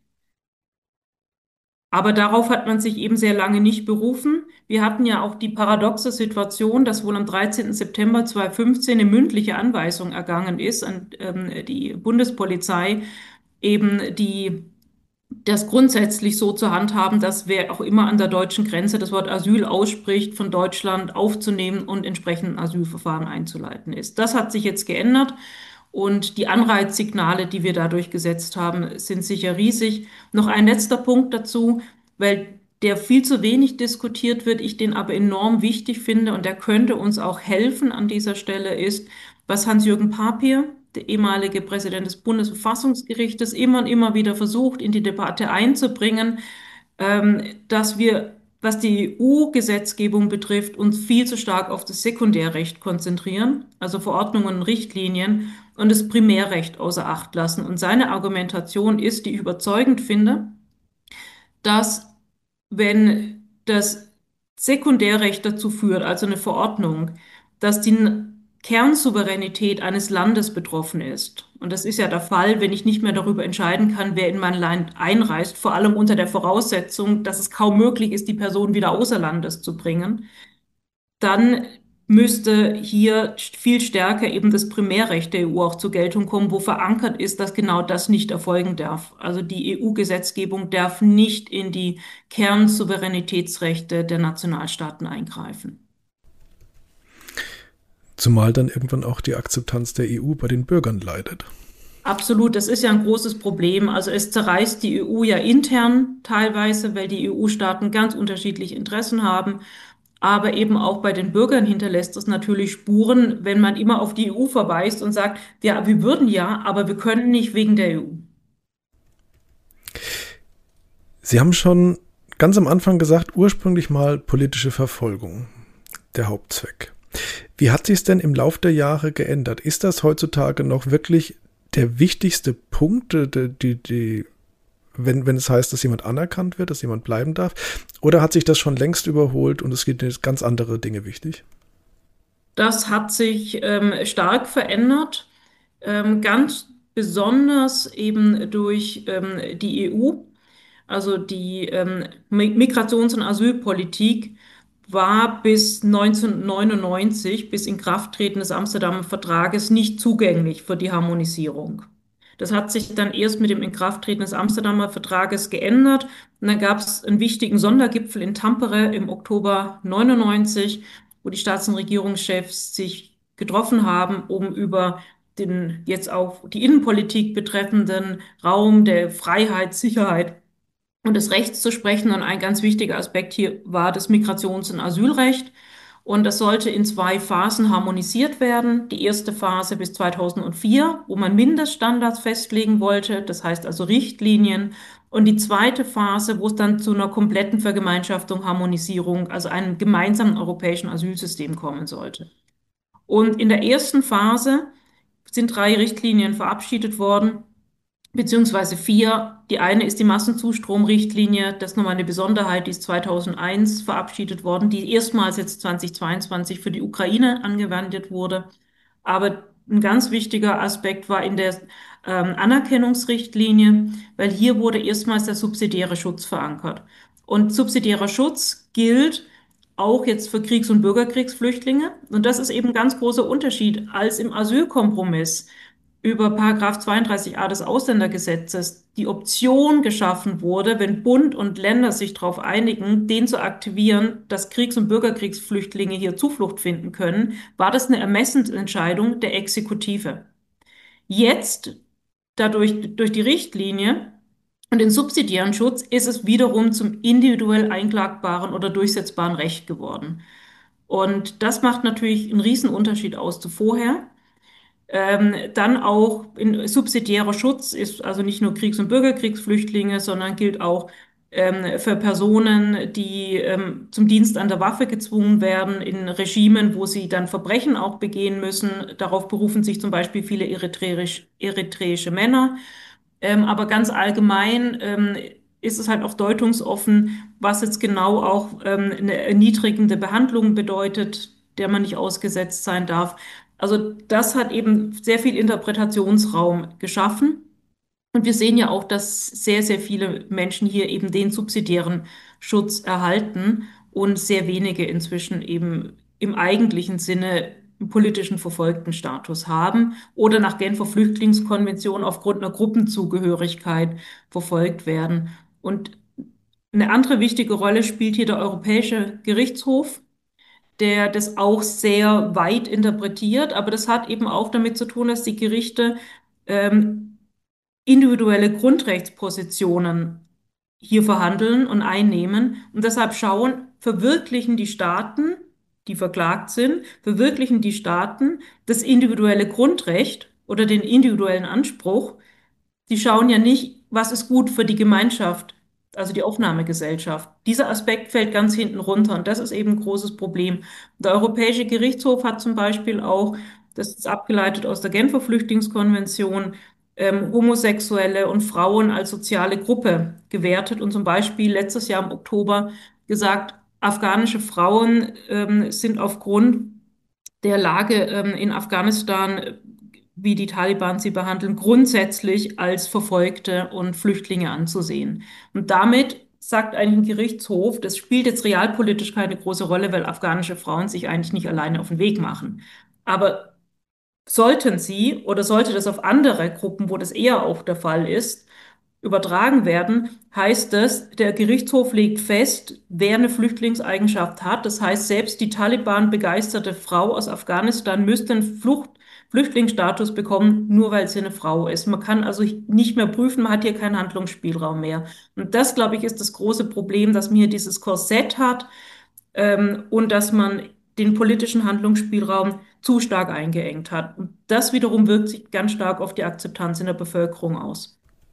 Aber darauf hat man sich eben sehr lange nicht berufen. Wir hatten ja auch die paradoxe Situation, dass wohl am dreizehnten September zweitausendfünfzehn eine mündliche Anweisung ergangen ist an ähm, die Bundespolizei, eben die das grundsätzlich so zu handhaben, dass wer auch immer an der deutschen Grenze das Wort Asyl ausspricht, von Deutschland aufzunehmen und entsprechend ein Asylverfahren einzuleiten ist. Das hat sich jetzt geändert und die Anreizsignale, die wir dadurch gesetzt haben, sind sicher riesig. Noch ein letzter Punkt dazu, weil der viel zu wenig diskutiert wird, ich den aber enorm wichtig finde und der könnte uns auch helfen an dieser Stelle, ist, was Hans-Jürgen Papier, der ehemalige Präsident des Bundesverfassungsgerichtes, immer und immer wieder versucht, in die Debatte einzubringen, ähm, dass wir, was die E U-Gesetzgebung betrifft, uns viel zu stark auf das Sekundärrecht konzentrieren, also Verordnungen und Richtlinien, und das Primärrecht außer Acht lassen. Und seine Argumentation ist, die ich überzeugend finde, dass wenn das Sekundärrecht dazu führt, also eine Verordnung, dass die Kernsouveränität eines Landes betroffen ist. Und das ist ja der Fall, wenn ich nicht mehr darüber entscheiden kann, wer in mein Land einreist, vor allem unter der Voraussetzung, dass es kaum möglich ist, die Person wieder außer Landes zu bringen, dann müsste hier viel stärker eben das Primärrecht der E U auch zur Geltung kommen, wo verankert ist, dass genau das nicht erfolgen darf. Also die E U-Gesetzgebung darf nicht in die Kernsouveränitätsrechte der Nationalstaaten eingreifen. Zumal dann irgendwann auch die Akzeptanz der E U bei den Bürgern leidet. Absolut, das ist ja ein großes Problem. Also es zerreißt die E U ja intern teilweise, weil die E U-Staaten ganz unterschiedliche Interessen haben. Aber eben auch bei den Bürgern hinterlässt es natürlich Spuren, wenn man immer auf die E U verweist und sagt, ja, wir würden ja, aber wir können nicht wegen der E U. Sie haben schon ganz am Anfang gesagt, ursprünglich mal politische Verfolgung, der Hauptzweck. Wie hat sich es denn im Lauf der Jahre geändert? Ist das heutzutage noch wirklich der wichtigste Punkt, die, die, die, wenn, wenn es heißt, dass jemand anerkannt wird, dass jemand bleiben darf? Oder hat sich das schon längst überholt und es gibt jetzt ganz andere Dinge wichtig? Das hat sich ähm, stark verändert, ähm, ganz besonders eben durch ähm, die E U, also die ähm, Mi- Migrations- und Asylpolitik, war bis neunzehnhundertneunundneunzig, bis Inkrafttreten des Amsterdamer Vertrages, nicht zugänglich für die Harmonisierung. Das hat sich dann erst mit dem Inkrafttreten des Amsterdamer Vertrages geändert. Und dann gab es einen wichtigen Sondergipfel in Tampere im Oktober neunundneunzig, wo die Staats- und Regierungschefs sich getroffen haben, um über den jetzt auch die Innenpolitik betreffenden Raum der Freiheit, Sicherheit und des Rechts zu sprechen. Und ein ganz wichtiger Aspekt hier war das Migrations- und Asylrecht. Und das sollte in zwei Phasen harmonisiert werden. Die erste Phase bis zweitausendvier, wo man Mindeststandards festlegen wollte, das heißt also Richtlinien. Und die zweite Phase, wo es dann zu einer kompletten Vergemeinschaftung, Harmonisierung, also einem gemeinsamen europäischen Asylsystem kommen sollte. Und in der ersten Phase sind drei Richtlinien verabschiedet worden, beziehungsweise vier. Die eine ist die Massenzustromrichtlinie. Das ist nochmal eine Besonderheit, die ist zweitausendeins verabschiedet worden, die erstmals jetzt zweitausendzweiundzwanzig für die Ukraine angewendet wurde. Aber ein ganz wichtiger Aspekt war in der ähm, Anerkennungsrichtlinie, weil hier wurde erstmals der subsidiäre Schutz verankert. Und subsidiärer Schutz gilt auch jetzt für Kriegs- und Bürgerkriegsflüchtlinge. Und das ist eben ein ganz großer Unterschied, als im Asylkompromiss über Paragraph zweiunddreißig a des Ausländergesetzes die Option geschaffen wurde, wenn Bund und Länder sich darauf einigen, den zu aktivieren, dass Kriegs- und Bürgerkriegsflüchtlinge hier Zuflucht finden können, war das eine Ermessensentscheidung der Exekutive. Jetzt, dadurch, durch die Richtlinie und den subsidiären Schutz, ist es wiederum zum individuell einklagbaren oder durchsetzbaren Recht geworden. Und das macht natürlich einen riesen Unterschied aus zu vorher. Ähm, dann auch in subsidiärer Schutz ist also nicht nur Kriegs- und Bürgerkriegsflüchtlinge, sondern gilt auch ähm, für Personen, die ähm, zum Dienst an der Waffe gezwungen werden in Regimen, wo sie dann Verbrechen auch begehen müssen. Darauf berufen sich zum Beispiel viele eritreisch, eritreische Männer. Ähm, aber ganz allgemein ähm, ist es halt auch deutungsoffen, was jetzt genau auch ähm, eine erniedrigende Behandlung bedeutet, der man nicht ausgesetzt sein darf. Also das hat eben sehr viel Interpretationsraum geschaffen. Und wir sehen ja auch, dass sehr, sehr viele Menschen hier eben den subsidiären Schutz erhalten und sehr wenige inzwischen eben im eigentlichen Sinne einen politischen Verfolgtenstatus haben oder nach Genfer Flüchtlingskonvention aufgrund einer Gruppenzugehörigkeit verfolgt werden. Und eine andere wichtige Rolle spielt hier der Europäische Gerichtshof, der das auch sehr weit interpretiert, aber das hat eben auch damit zu tun, dass die Gerichte ähm, individuelle Grundrechtspositionen hier verhandeln und einnehmen und deshalb schauen, verwirklichen die Staaten, die verklagt sind, verwirklichen die Staaten das individuelle Grundrecht oder den individuellen Anspruch. Die schauen ja nicht, was ist gut für die Gemeinschaft, also die Aufnahmegesellschaft. Dieser Aspekt fällt ganz hinten runter und das ist eben ein großes Problem. Der Europäische Gerichtshof hat zum Beispiel auch, das ist abgeleitet aus der Genfer Flüchtlingskonvention, ähm, Homosexuelle und Frauen als soziale Gruppe gewertet und zum Beispiel letztes Jahr im Oktober gesagt, afghanische Frauen ähm, sind aufgrund der Lage ähm, in Afghanistan, wie die Taliban sie behandeln, grundsätzlich als Verfolgte und Flüchtlinge anzusehen. Und damit sagt eigentlich ein Gerichtshof, das spielt jetzt realpolitisch keine große Rolle, weil afghanische Frauen sich eigentlich nicht alleine auf den Weg machen. Aber sollten sie oder sollte das auf andere Gruppen, wo das eher auch der Fall ist, übertragen werden, heißt das, der Gerichtshof legt fest, wer eine Flüchtlingseigenschaft hat. Das heißt, selbst die Taliban-begeisterte Frau aus Afghanistan müsste einen Flucht Flüchtlingsstatus bekommen, nur weil sie eine Frau ist. Man kann also nicht mehr prüfen, man hat hier keinen Handlungsspielraum mehr. Und das, glaube ich, ist das große Problem, dass man hier dieses Korsett hat ähm, und dass man den politischen Handlungsspielraum zu stark eingeengt hat. Und das wiederum wirkt sich ganz stark auf die Akzeptanz in der Bevölkerung aus.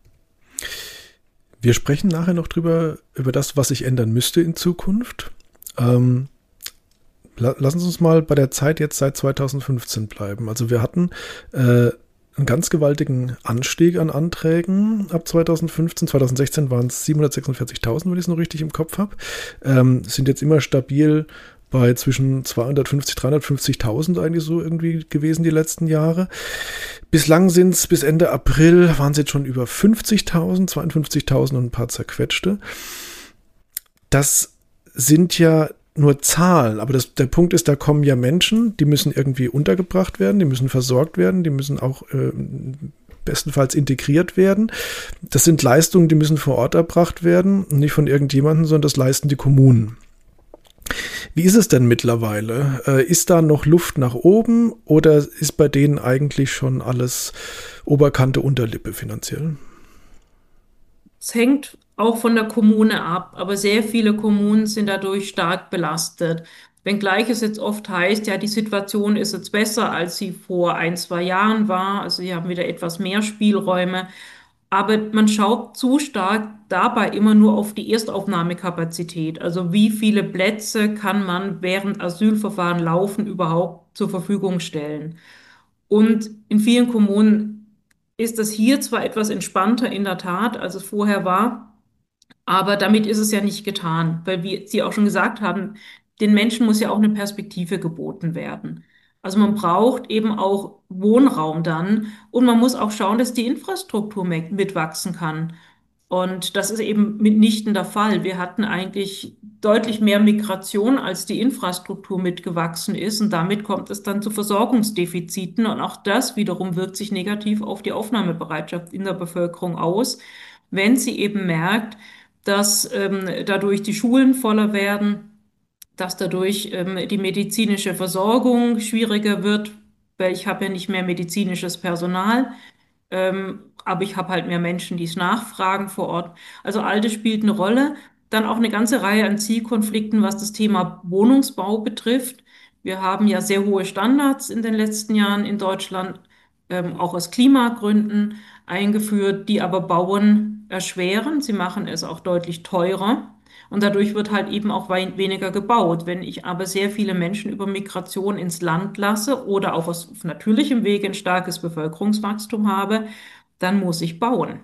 Wir sprechen nachher noch drüber, über das, was sich ändern müsste in Zukunft. Ähm, la- lassen Sie uns mal bei der Zeit jetzt seit zweitausendfünfzehn bleiben. Also wir hatten äh, einen ganz gewaltigen Anstieg an Anträgen ab zweitausendfünfzehn. zweitausendsechzehn waren es siebenhundertsechsundvierzigtausend, wenn ich es noch richtig im Kopf habe. Ähm, sind jetzt immer stabil bei zwischen zweihundertfünfzig, dreihundertfünfzigtausend eigentlich so irgendwie gewesen die letzten Jahre. Bislang sind es bis Ende April, waren es jetzt schon über fünfzigtausend, zweiundfünfzigtausend und ein paar zerquetschte. Das sind ja nur Zahlen, aber das, der Punkt ist, da kommen ja Menschen, die müssen irgendwie untergebracht werden, die müssen versorgt werden, die müssen auch äh, bestenfalls integriert werden. Das sind Leistungen, die müssen vor Ort erbracht werden, nicht von irgendjemandem, sondern das leisten die Kommunen. Wie ist es denn mittlerweile? Äh, ist da noch Luft nach oben oder ist bei denen eigentlich schon alles Oberkante, Unterlippe finanziell? Es hängt auch von der Kommune ab, aber sehr viele Kommunen sind dadurch stark belastet. Wenngleich es jetzt oft heißt, ja, die Situation ist jetzt besser, als sie vor ein, zwei Jahren war. Also sie haben wieder etwas mehr Spielräume. Aber man schaut zu stark dabei immer nur auf die Erstaufnahmekapazität. Also wie viele Plätze kann man während Asylverfahren laufen überhaupt zur Verfügung stellen? Und in vielen Kommunen ist das hier zwar etwas entspannter in der Tat, als es vorher war, aber damit ist es ja nicht getan, weil wie Sie auch schon gesagt haben, den Menschen muss ja auch eine Perspektive geboten werden. Also man braucht eben auch Wohnraum dann und man muss auch schauen, dass die Infrastruktur mit- mitwachsen kann. Und das ist eben mitnichten der Fall. Wir hatten eigentlich deutlich mehr Migration, als die Infrastruktur mitgewachsen ist. Und damit kommt es dann zu Versorgungsdefiziten. Und auch das wiederum wirkt sich negativ auf die Aufnahmebereitschaft in der Bevölkerung aus, wenn sie eben merkt, dass ähm, dadurch die Schulen voller werden, dass dadurch ähm, die medizinische Versorgung schwieriger wird, weil ich habe ja nicht mehr medizinisches Personal. Ähm, aber ich habe halt mehr Menschen, die es nachfragen vor Ort. Also all das spielt eine Rolle. Dann auch eine ganze Reihe an Zielkonflikten, was das Thema Wohnungsbau betrifft. Wir haben ja sehr hohe Standards in den letzten Jahren in Deutschland, ähm, auch aus Klimagründen eingeführt, die aber Bauen erschweren. Sie machen es auch deutlich teurer. Und dadurch wird halt eben auch wei- weniger gebaut. Wenn ich aber sehr viele Menschen über Migration ins Land lasse oder auch aus auf natürlichem Wege ein starkes Bevölkerungswachstum habe, dann muss ich bauen.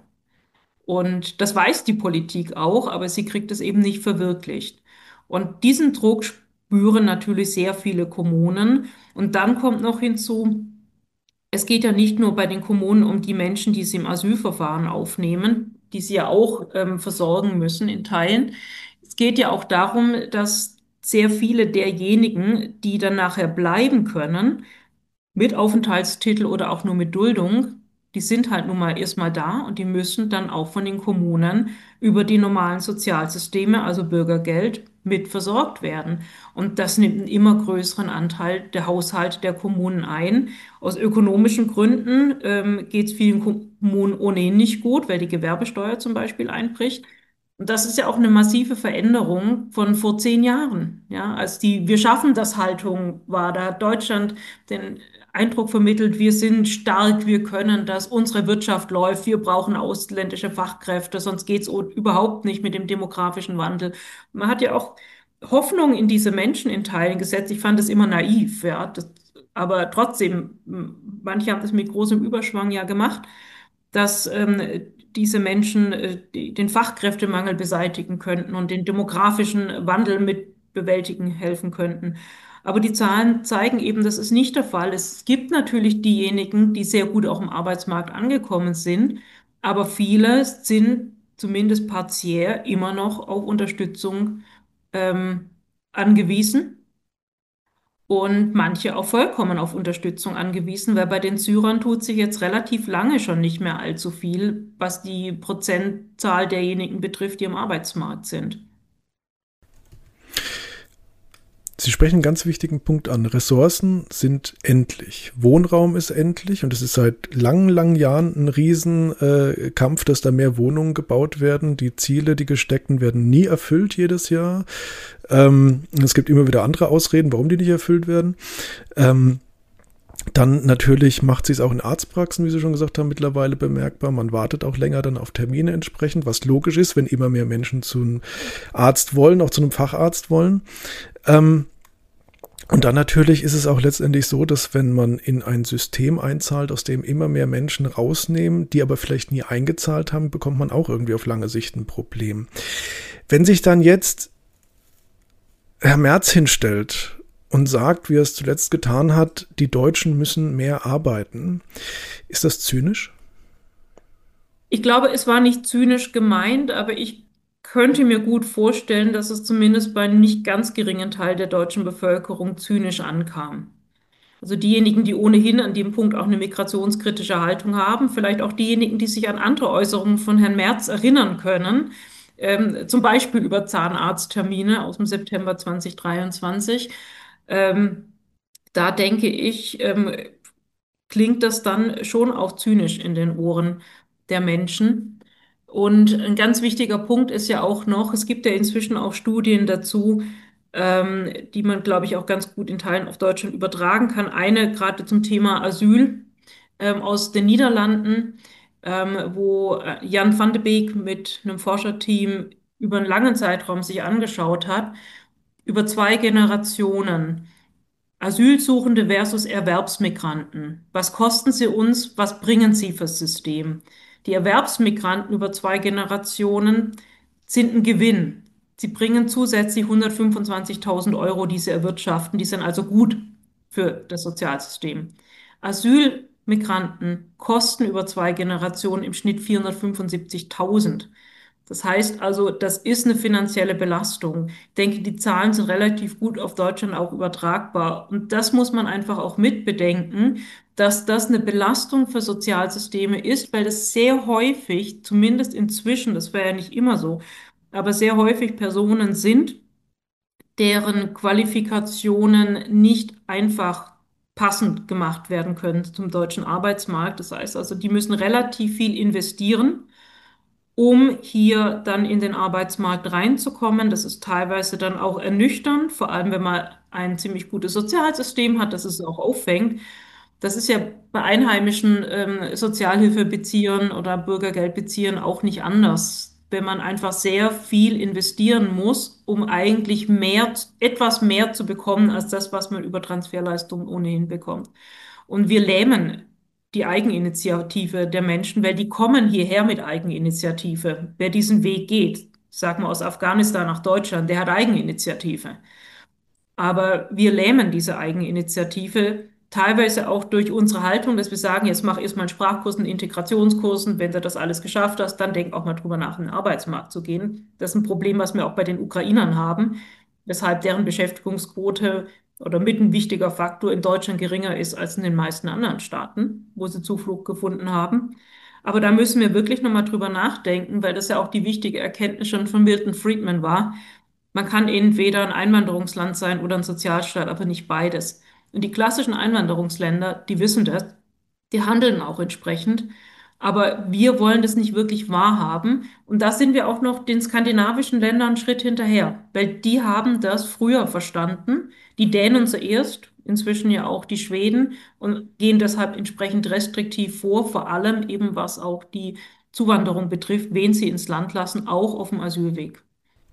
Und das weiß die Politik auch, aber sie kriegt es eben nicht verwirklicht. Und diesen Druck spüren natürlich sehr viele Kommunen. Und dann kommt noch hinzu, es geht ja nicht nur bei den Kommunen um die Menschen, die sie im Asylverfahren aufnehmen, die sie ja auch ähm, versorgen müssen in Teilen. Es geht ja auch darum, dass sehr viele derjenigen, die dann nachher bleiben können, mit Aufenthaltstitel oder auch nur mit Duldung, die sind halt nun mal erstmal da und die müssen dann auch von den Kommunen über die normalen Sozialsysteme, also Bürgergeld, mit versorgt werden. Und das nimmt einen immer größeren Anteil der Haushalte der Kommunen ein. Aus ökonomischen Gründen ähm, geht es vielen Kommunen ohnehin nicht gut, weil die Gewerbesteuer zum Beispiel einbricht. Und das ist ja auch eine massive Veränderung von vor zehn Jahren. Ja, als die Wir schaffen das Haltung war, da hat Deutschland den Eindruck vermittelt, wir sind stark, wir können das, unsere Wirtschaft läuft, wir brauchen ausländische Fachkräfte, sonst geht's überhaupt nicht mit dem demografischen Wandel. Man hat ja auch Hoffnung in diese Menschen in Teilen gesetzt. Ich fand es immer naiv, ja. Das, aber trotzdem, m- manche haben das mit großem Überschwang ja gemacht, dass ähm, diese Menschen äh, die, den Fachkräftemangel beseitigen könnten und den demografischen Wandel mit bewältigen helfen könnten. Aber die Zahlen zeigen eben, das ist nicht der Fall. Es gibt natürlich diejenigen, die sehr gut auch im Arbeitsmarkt angekommen sind, aber viele sind zumindest partiell immer noch auf Unterstützung ähm, angewiesen und manche auch vollkommen auf Unterstützung angewiesen, weil bei den Syrern tut sich jetzt relativ lange schon nicht mehr allzu viel, was die Prozentzahl derjenigen betrifft, die im Arbeitsmarkt sind. Sie sprechen einen ganz wichtigen Punkt an. Ressourcen sind endlich. Wohnraum ist endlich und es ist seit langen, langen Jahren ein Riesenkampf, äh, dass da mehr Wohnungen gebaut werden. Die Ziele, die gesteckten, werden nie erfüllt jedes Jahr. Ähm, es gibt immer wieder andere Ausreden, warum die nicht erfüllt werden. Ähm, Dann natürlich macht sie es auch in Arztpraxen, wie Sie schon gesagt haben, mittlerweile bemerkbar. Man wartet auch länger dann auf Termine entsprechend, was logisch ist, wenn immer mehr Menschen zu einem Arzt wollen, auch zu einem Facharzt wollen. Ähm, und dann natürlich ist es auch letztendlich so, dass wenn man in ein System einzahlt, aus dem immer mehr Menschen rausnehmen, die aber vielleicht nie eingezahlt haben, bekommt man auch irgendwie auf lange Sicht ein Problem. Wenn sich dann jetzt Herr Merz hinstellt und sagt, wie er es zuletzt getan hat, die Deutschen müssen mehr arbeiten, ist das zynisch? Ich glaube, es war nicht zynisch gemeint, aber ich könnte mir gut vorstellen, dass es zumindest bei einem nicht ganz geringen Teil der deutschen Bevölkerung zynisch ankam. Also diejenigen, die ohnehin an dem Punkt auch eine migrationskritische Haltung haben, vielleicht auch diejenigen, die sich an andere Äußerungen von Herrn Merz erinnern können, ähm, zum Beispiel über Zahnarzttermine aus dem September zweitausenddreiundzwanzig. Ähm, Da denke ich, ähm, klingt das dann schon auch zynisch in den Ohren der Menschen. Und ein ganz wichtiger Punkt ist ja auch noch, es gibt ja inzwischen auch Studien dazu, ähm, die man, glaube ich, auch ganz gut in Teilen auf Deutschland übertragen kann. Eine gerade zum Thema Asyl ähm, aus den Niederlanden, ähm, wo äh, Jan van de Beek mit einem Forscherteam über einen langen Zeitraum sich angeschaut hat, über zwei Generationen. Asylsuchende versus Erwerbsmigranten. Was kosten sie uns? Was bringen sie fürs System? Die Erwerbsmigranten über zwei Generationen sind ein Gewinn. Sie bringen zusätzlich hundertfünfundzwanzigtausend Euro, die sie erwirtschaften. Die sind also gut für das Sozialsystem. Asylmigranten kosten über zwei Generationen im Schnitt vierhundertfünfundsiebzigtausend. Das heißt also, das ist eine finanzielle Belastung. Ich denke, die Zahlen sind relativ gut auf Deutschland auch übertragbar. Und das muss man einfach auch mitbedenken, dass das eine Belastung für Sozialsysteme ist, weil das sehr häufig, zumindest inzwischen, das wäre ja nicht immer so, aber sehr häufig Personen sind, deren Qualifikationen nicht einfach passend gemacht werden können zum deutschen Arbeitsmarkt. Das heißt also, die müssen relativ viel investieren, um hier dann in den Arbeitsmarkt reinzukommen. Das ist teilweise dann auch ernüchternd, vor allem wenn man ein ziemlich gutes Sozialsystem hat, das es auch auffängt. Das ist ja bei einheimischen ähm, Sozialhilfebeziehern oder Bürgergeldbeziehern auch nicht anders. Wenn man einfach sehr viel investieren muss, um eigentlich mehr, etwas mehr zu bekommen als das, was man über Transferleistungen ohnehin bekommt. Und wir lähmen die Eigeninitiative der Menschen, weil die kommen hierher mit Eigeninitiative. Wer diesen Weg geht, sagen wir aus Afghanistan nach Deutschland, der hat Eigeninitiative. Aber wir lähmen diese Eigeninitiative teilweise auch durch unsere Haltung, dass wir sagen, jetzt mach erst mal einen Sprachkurs, einen Integrationskurs und wenn du das alles geschafft hast, dann denk auch mal drüber nach, in den Arbeitsmarkt zu gehen. Das ist ein Problem, was wir auch bei den Ukrainern haben, weshalb deren Beschäftigungsquote oder mit ein wichtiger Faktor in Deutschland geringer ist als in den meisten anderen Staaten, wo sie Zuflucht gefunden haben. Aber da müssen wir wirklich nochmal drüber nachdenken, weil das ja auch die wichtige Erkenntnis schon von Milton Friedman war. Man kann entweder ein Einwanderungsland sein oder ein Sozialstaat, aber nicht beides. Und die klassischen Einwanderungsländer, die wissen das, die handeln auch entsprechend. Aber wir wollen das nicht wirklich wahrhaben. Und da sind wir auch noch den skandinavischen Ländern einen Schritt hinterher, weil die haben das früher verstanden. Die Dänen zuerst, inzwischen ja auch die Schweden und gehen deshalb entsprechend restriktiv vor, vor allem eben was auch die Zuwanderung betrifft, wen sie ins Land lassen, auch auf dem Asylweg.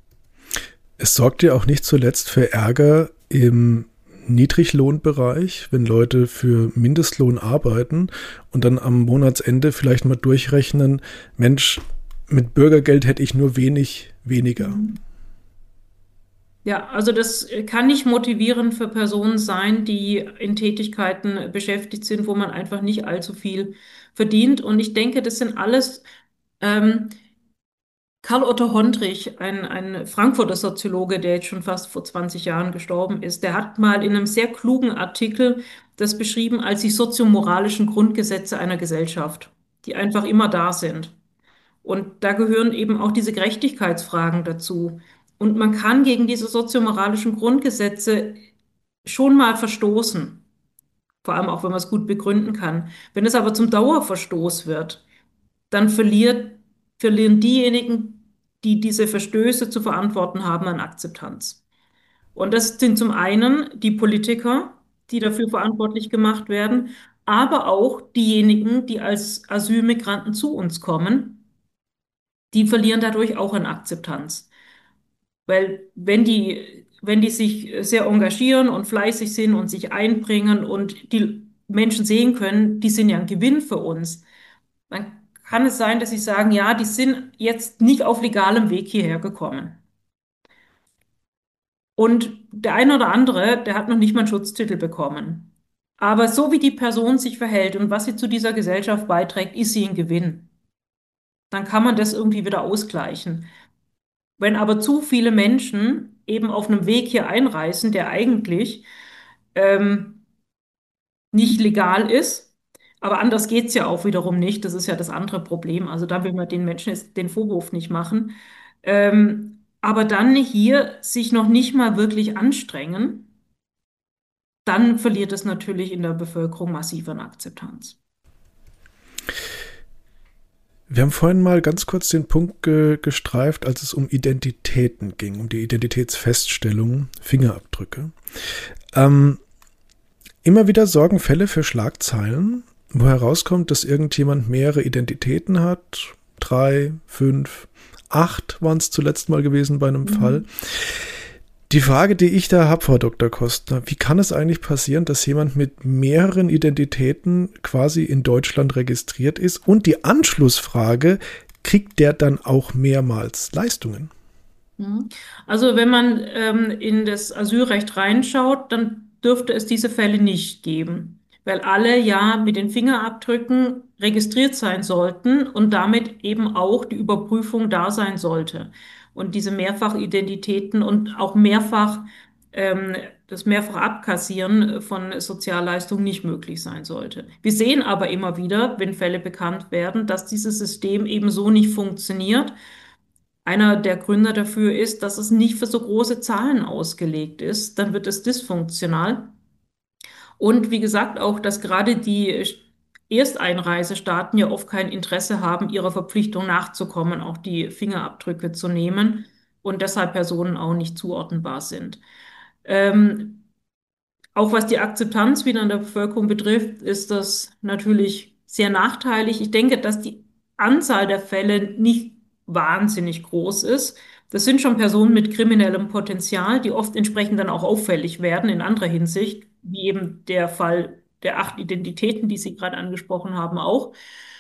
Es sorgt ja auch nicht zuletzt für Ärger im Niedriglohnbereich, wenn Leute für Mindestlohn arbeiten und dann am Monatsende vielleicht mal durchrechnen, Mensch, mit Bürgergeld hätte ich nur wenig weniger. Ja, also das kann nicht motivierend für Personen sein, die in Tätigkeiten beschäftigt sind, wo man einfach nicht allzu viel verdient. Und ich denke, das sind alles ähm, Karl Otto Hondrich, ein, ein Frankfurter Soziologe, der jetzt schon fast vor zwanzig Jahren gestorben ist, der hat mal in einem sehr klugen Artikel das beschrieben als die soziomoralischen Grundgesetze einer Gesellschaft, die einfach immer da sind. Und da gehören eben auch diese Gerechtigkeitsfragen dazu. Und man kann gegen diese soziomoralischen Grundgesetze schon mal verstoßen, vor allem auch wenn man es gut begründen kann. Wenn es aber zum Dauerverstoß wird, dann verliert, verlieren diejenigen, die diese Verstöße zu verantworten haben, an Akzeptanz. Und das sind zum einen die Politiker, die dafür verantwortlich gemacht werden, aber auch diejenigen, die als Asylmigranten zu uns kommen, die verlieren dadurch auch an Akzeptanz. Weil wenn die, wenn die sich sehr engagieren und fleißig sind und sich einbringen und die Menschen sehen können, die sind ja ein Gewinn für uns, dann kann es sein, dass sie sagen, ja, die sind jetzt nicht auf legalem Weg hierher gekommen. Und der eine oder andere, der hat noch nicht mal einen Schutztitel bekommen. Aber so wie die Person sich verhält und was sie zu dieser Gesellschaft beiträgt, ist sie ein Gewinn. Dann kann man das irgendwie wieder ausgleichen. Wenn aber zu viele Menschen eben auf einem Weg hier einreisen, der eigentlich ähm, nicht legal ist, aber anders geht's ja auch wiederum nicht, das ist ja das andere Problem, also da will man den Menschen jetzt den Vorwurf nicht machen, ähm, aber dann hier sich noch nicht mal wirklich anstrengen, dann verliert es natürlich in der Bevölkerung massiv an Akzeptanz. Wir haben vorhin mal ganz kurz den Punkt ge gestreift, als es um Identitäten ging, um die Identitätsfeststellung, Fingerabdrücke. Ähm, immer wieder sorgen Fälle für Schlagzeilen, wo herauskommt, dass irgendjemand mehrere Identitäten hat. Drei, fünf, acht waren es zuletzt mal gewesen bei einem Mhm. Fall. Die Frage, die ich da habe, Frau Doktor Kostner, wie kann es eigentlich passieren, dass jemand mit mehreren Identitäten quasi in Deutschland registriert ist? Und die Anschlussfrage, kriegt der dann auch mehrmals Leistungen? Mhm. Also wenn man ähm, in das Asylrecht reinschaut, dann dürfte es diese Fälle nicht geben, weil alle ja mit den Fingerabdrücken registriert sein sollten und damit eben auch die Überprüfung da sein sollte. Und diese Mehrfachidentitäten und auch mehrfach ähm, das mehrfach Abkassieren von Sozialleistungen nicht möglich sein sollte. Wir sehen aber immer wieder, wenn Fälle bekannt werden, dass dieses System eben so nicht funktioniert. Einer der Gründe dafür ist, dass es nicht für so große Zahlen ausgelegt ist. Dann wird es dysfunktional. Und wie gesagt, auch, dass gerade die Ersteinreisestaaten ja oft kein Interesse haben, ihrer Verpflichtung nachzukommen, auch die Fingerabdrücke zu nehmen und deshalb Personen auch nicht zuordnenbar sind. Ähm, Auch was die Akzeptanz wieder in der Bevölkerung betrifft, ist das natürlich sehr nachteilig. Ich denke, dass die Anzahl der Fälle nicht wahnsinnig groß ist. Das sind schon Personen mit kriminellem Potenzial, die oft entsprechend dann auch auffällig werden in anderer Hinsicht, wie eben der Fall der acht Identitäten, die Sie gerade angesprochen haben, auch.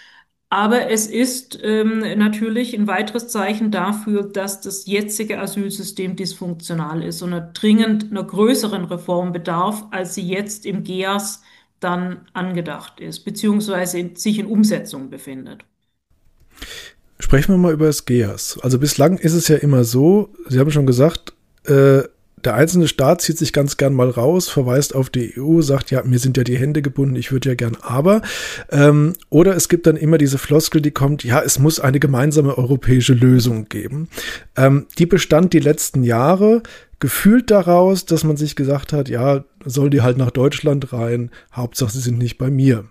Aber es ist ähm, natürlich ein weiteres Zeichen dafür, dass das jetzige Asylsystem dysfunktional ist und er dringend einer größeren Reform bedarf, als sie jetzt im G E A S dann angedacht ist, beziehungsweise in, sich in Umsetzung befindet. Sprechen wir mal über das G E A S. Also bislang ist es ja immer so, Sie haben schon gesagt, äh, der einzelne Staat zieht sich ganz gern mal raus, verweist auf die E U, sagt, ja, mir sind ja die Hände gebunden, ich würde ja gern aber. Ähm, oder es gibt dann immer diese Floskel, die kommt, ja, es muss eine gemeinsame europäische Lösung geben. Ähm, die bestand die letzten Jahre gefühlt daraus, dass man sich gesagt hat, ja, sollen die halt nach Deutschland rein, Hauptsache sie sind nicht bei mir.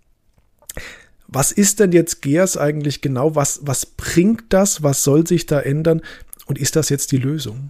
Was ist denn jetzt G E A S eigentlich genau? Was, was bringt das? Was soll sich da ändern? Und ist das jetzt die Lösung?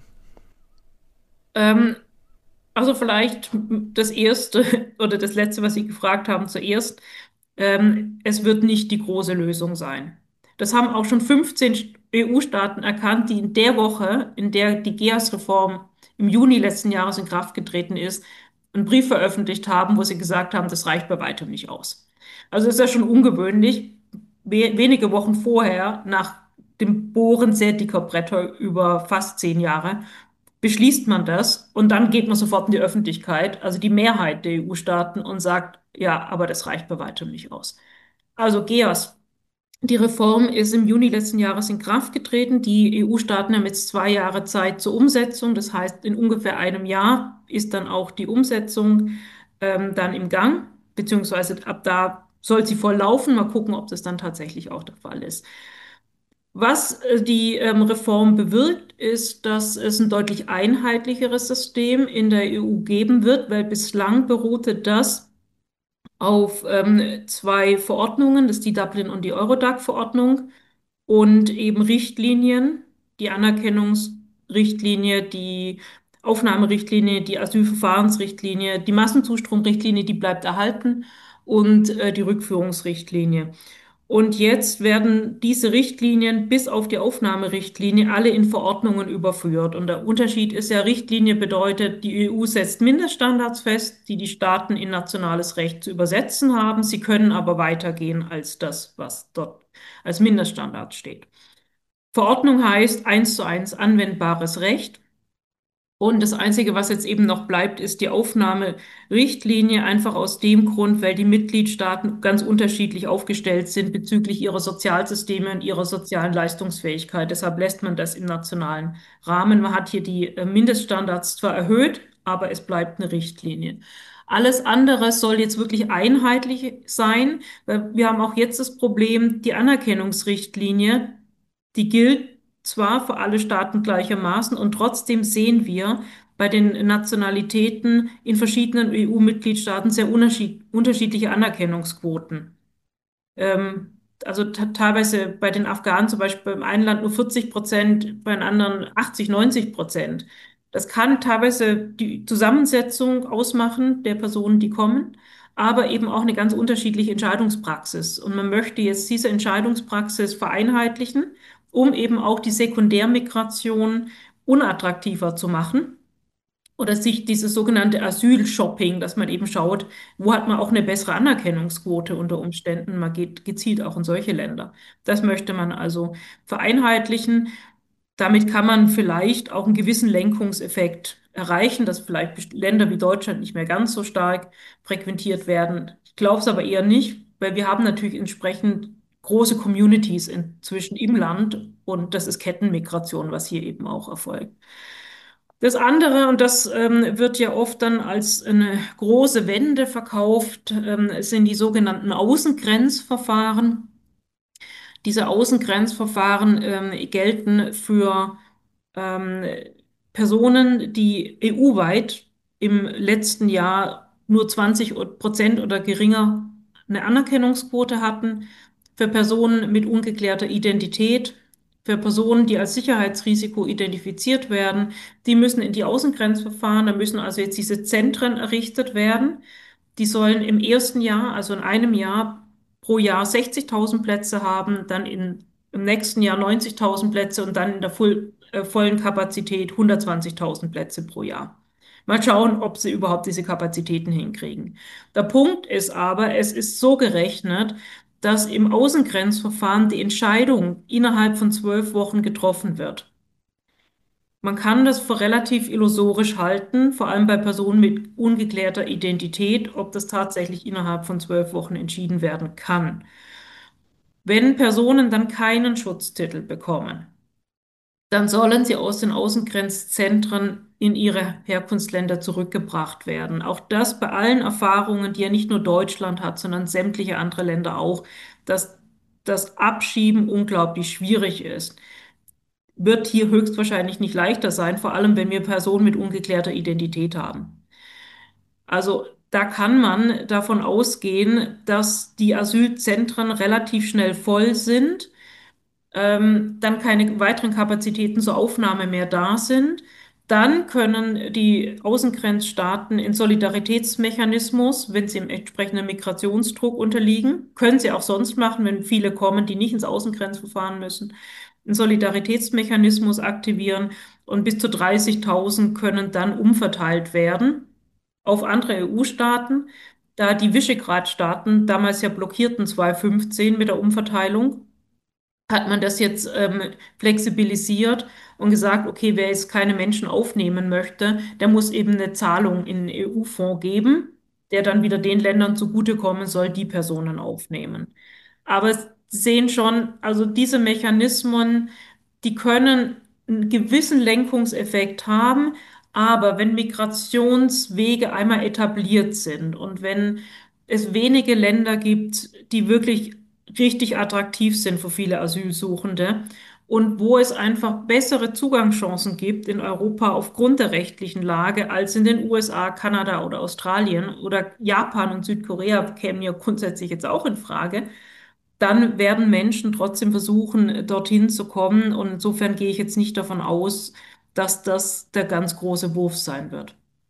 Ähm, also vielleicht das erste oder das letzte, was Sie gefragt haben, zuerst. Ähm, es wird nicht die große Lösung sein. Das haben auch schon fünfzehn E U-Staaten erkannt, die in der Woche, in der die G E A S-Reform im Juni letzten Jahres in Kraft getreten ist, einen Brief veröffentlicht haben, wo sie gesagt haben, das reicht bei weitem nicht aus. Also ist ja schon ungewöhnlich, we wenige Wochen vorher, nach dem Bohren sehr dicker Bretter über fast zehn Jahre, beschließt man das und dann geht man sofort in die Öffentlichkeit, also die Mehrheit der E U-Staaten, und sagt, ja, aber das reicht bei weitem nicht aus. Also G E A S. Die Reform ist im Juni letzten Jahres in Kraft getreten. Die E U-Staaten haben jetzt zwei Jahre Zeit zur Umsetzung. Das heißt, in ungefähr einem Jahr ist dann auch die Umsetzung ähm, dann im Gang, beziehungsweise ab da soll sie voll laufen. Mal gucken, ob das dann tatsächlich auch der Fall ist. Was äh, die ähm, Reform bewirkt, ist, dass es ein deutlich einheitlicheres System in der E U geben wird, weil bislang beruhte das auf ähm, zwei Verordnungen, das ist die Dublin- und die Eurodac-Verordnung und eben Richtlinien, die Anerkennungsrichtlinie, die Aufnahmerichtlinie, die Asylverfahrensrichtlinie, die Massenzustromrichtlinie, die bleibt erhalten und äh, die Rückführungsrichtlinie. Und jetzt werden diese Richtlinien bis auf die Aufnahmerichtlinie alle in Verordnungen überführt. Und der Unterschied ist ja, Richtlinie bedeutet, die E U setzt Mindeststandards fest, die die Staaten in nationales Recht zu übersetzen haben. Sie können aber weitergehen als das, was dort als Mindeststandard steht. Verordnung heißt eins zu eins anwendbares Recht. Und das Einzige, was jetzt eben noch bleibt, ist die Aufnahmerichtlinie, einfach aus dem Grund, weil die Mitgliedstaaten ganz unterschiedlich aufgestellt sind bezüglich ihrer Sozialsysteme und ihrer sozialen Leistungsfähigkeit. Deshalb lässt man das im nationalen Rahmen. Man hat hier die äh, Mindeststandards zwar erhöht, aber es bleibt eine Richtlinie. Alles andere soll jetzt wirklich einheitlich sein, weil wir haben auch jetzt das Problem, die Anerkennungsrichtlinie, die gilt zwar für alle Staaten gleichermaßen und trotzdem sehen wir bei den Nationalitäten in verschiedenen E U-Mitgliedstaaten sehr unterschied unterschiedliche Anerkennungsquoten. Ähm, also teilweise bei den Afghanen zum Beispiel im einen Land nur vierzig Prozent, bei den anderen achtzig, neunzig Prozent. Das kann teilweise die Zusammensetzung ausmachen der Personen, die kommen, aber eben auch eine ganz unterschiedliche Entscheidungspraxis. Und man möchte jetzt diese Entscheidungspraxis vereinheitlichen, um eben auch die Sekundärmigration unattraktiver zu machen. Oder sich dieses sogenannte Asylshopping, dass man eben schaut, wo hat man auch eine bessere Anerkennungsquote unter Umständen. Man geht gezielt auch in solche Länder. Das möchte man also vereinheitlichen. Damit kann man vielleicht auch einen gewissen Lenkungseffekt erreichen, dass vielleicht Länder wie Deutschland nicht mehr ganz so stark frequentiert werden. Ich glaube es aber eher nicht, weil wir haben natürlich entsprechend große Communities inzwischen im Land und das ist Kettenmigration, was hier eben auch erfolgt. Das andere, und das ähm, wird ja oft dann als eine große Wende verkauft, ähm, sind die sogenannten Außengrenzverfahren. Diese Außengrenzverfahren ähm, gelten für ähm, Personen, die E U-weit im letzten Jahr nur zwanzig Prozent oder geringer eine Anerkennungsquote hatten, für Personen mit ungeklärter Identität, für Personen, die als Sicherheitsrisiko identifiziert werden. Die müssen in die Außengrenzverfahren, da müssen also jetzt diese Zentren errichtet werden. Die sollen im ersten Jahr, also in einem Jahr pro Jahr sechzigtausend Plätze haben, dann in, im nächsten Jahr neunzigtausend Plätze und dann in der voll, äh, vollen Kapazität hundertzwanzigtausend Plätze pro Jahr. Mal schauen, ob sie überhaupt diese Kapazitäten hinkriegen. Der Punkt ist aber, es ist so gerechnet, dass im Außengrenzverfahren die Entscheidung innerhalb von zwölf Wochen getroffen wird. Man kann das für relativ illusorisch halten, vor allem bei Personen mit ungeklärter Identität, ob das tatsächlich innerhalb von zwölf Wochen entschieden werden kann. Wenn Personen dann keinen Schutztitel bekommen, dann sollen sie aus den Außengrenzzentren in ihre Herkunftsländer zurückgebracht werden. Auch das bei allen Erfahrungen, die ja nicht nur Deutschland hat, sondern sämtliche andere Länder auch, dass das Abschieben unglaublich schwierig ist. Wird hier höchstwahrscheinlich nicht leichter sein, vor allem wenn wir Personen mit ungeklärter Identität haben. Also da kann man davon ausgehen, dass die Asylzentren relativ schnell voll sind, ähm, dann keine weiteren Kapazitäten zur Aufnahme mehr da sind. Dann können die Außengrenzstaaten in Solidaritätsmechanismus, wenn sie im entsprechenden Migrationsdruck unterliegen, können sie auch sonst machen, wenn viele kommen, die nicht ins Außengrenzverfahren müssen, einen Solidaritätsmechanismus aktivieren und bis zu dreißigtausend können dann umverteilt werden auf andere E U-Staaten, da die Visegrad-Staaten damals ja blockierten zwanzig fünfzehn mit der Umverteilung, hat man das jetzt ähm, flexibilisiert und gesagt, okay, wer jetzt keine Menschen aufnehmen möchte, der muss eben eine Zahlung in den E U-Fonds geben, der dann wieder den Ländern zugutekommen soll, die Personen aufnehmen. Aber Sie sehen schon, also diese Mechanismen, die können einen gewissen Lenkungseffekt haben, aber wenn Migrationswege einmal etabliert sind und wenn es wenige Länder gibt, die wirklich richtig attraktiv sind für viele Asylsuchende und wo es einfach bessere Zugangschancen gibt in Europa aufgrund der rechtlichen Lage als in den U S A, Kanada oder Australien oder Japan und Südkorea kämen ja grundsätzlich jetzt auch in Frage, dann werden Menschen trotzdem versuchen, dorthin zu kommen. Und insofern gehe ich jetzt nicht davon aus, dass das der ganz große Wurf sein wird.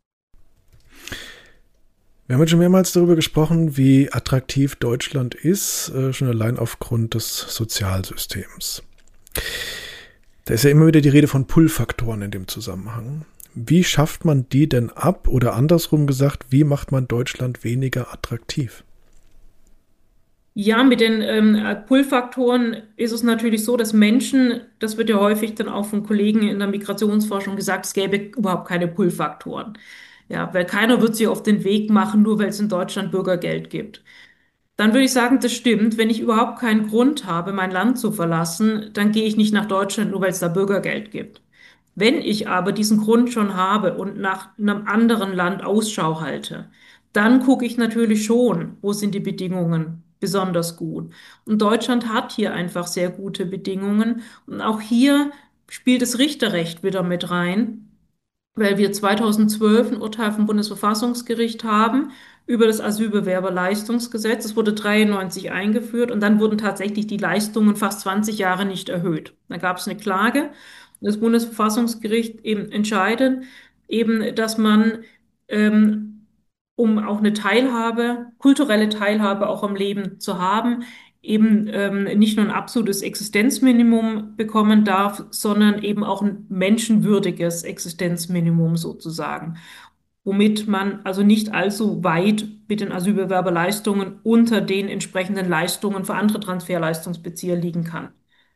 Wir haben jetzt schon mehrmals darüber gesprochen, wie attraktiv Deutschland ist, äh, schon allein aufgrund des Sozialsystems. Da ist ja immer wieder die Rede von Pull-Faktoren in dem Zusammenhang. Wie schafft man die denn ab? Oder andersrum gesagt, wie macht man Deutschland weniger attraktiv? Ja, mit den ähm, Pull-Faktoren ist es natürlich so, dass Menschen, das wird ja häufig dann auch von Kollegen in der Migrationsforschung gesagt, es gäbe überhaupt keine Pull-Faktoren. Ja, weil keiner wird sich auf den Weg machen, nur weil es in Deutschland Bürgergeld gibt. Dann würde ich sagen, das stimmt. Wenn ich überhaupt keinen Grund habe, mein Land zu verlassen, dann gehe ich nicht nach Deutschland, nur weil es da Bürgergeld gibt. Wenn ich aber diesen Grund schon habe und nach einem anderen Land Ausschau halte, dann gucke ich natürlich schon, wo sind die Bedingungen besonders gut. Und Deutschland hat hier einfach sehr gute Bedingungen. Und auch hier spielt das Richterrecht wieder mit rein, weil wir zweitausendzwölf ein Urteil vom Bundesverfassungsgericht haben über das Asylbewerberleistungsgesetz. Es wurde dreiundneunzig eingeführt und dann wurden tatsächlich die Leistungen fast zwanzig Jahre nicht erhöht. Da gab es eine Klage. Das Bundesverfassungsgericht eben entscheidet eben, dass man ähm, um auch eine Teilhabe, kulturelle Teilhabe auch am Leben zu haben, eben ähm, nicht nur ein absolutes Existenzminimum bekommen darf, sondern eben auch ein menschenwürdiges Existenzminimum sozusagen, womit man also nicht allzu weit mit den Asylbewerberleistungen unter den entsprechenden Leistungen für andere Transferleistungsbezieher liegen kann.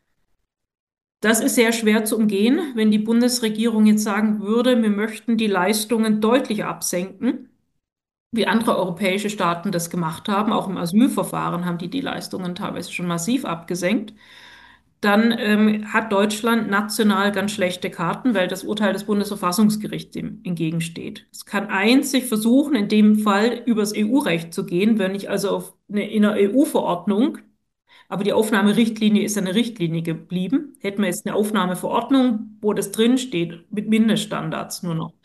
Das ist sehr schwer zu umgehen, wenn die Bundesregierung jetzt sagen würde, wir möchten die Leistungen deutlich absenken, wie andere europäische Staaten das gemacht haben. Auch im Asylverfahren haben die die Leistungen teilweise schon massiv abgesenkt. Dann ähm, hat Deutschland national ganz schlechte Karten, weil das Urteil des Bundesverfassungsgerichts dem entgegensteht. Es kann einzig versuchen, in dem Fall übers E U-Recht zu gehen, wenn ich also auf eine, in einer E U-Verordnung, aber die Aufnahmerichtlinie ist eine Richtlinie geblieben, hätten wir jetzt eine Aufnahmeverordnung, wo das drin steht, mit Mindeststandards nur noch.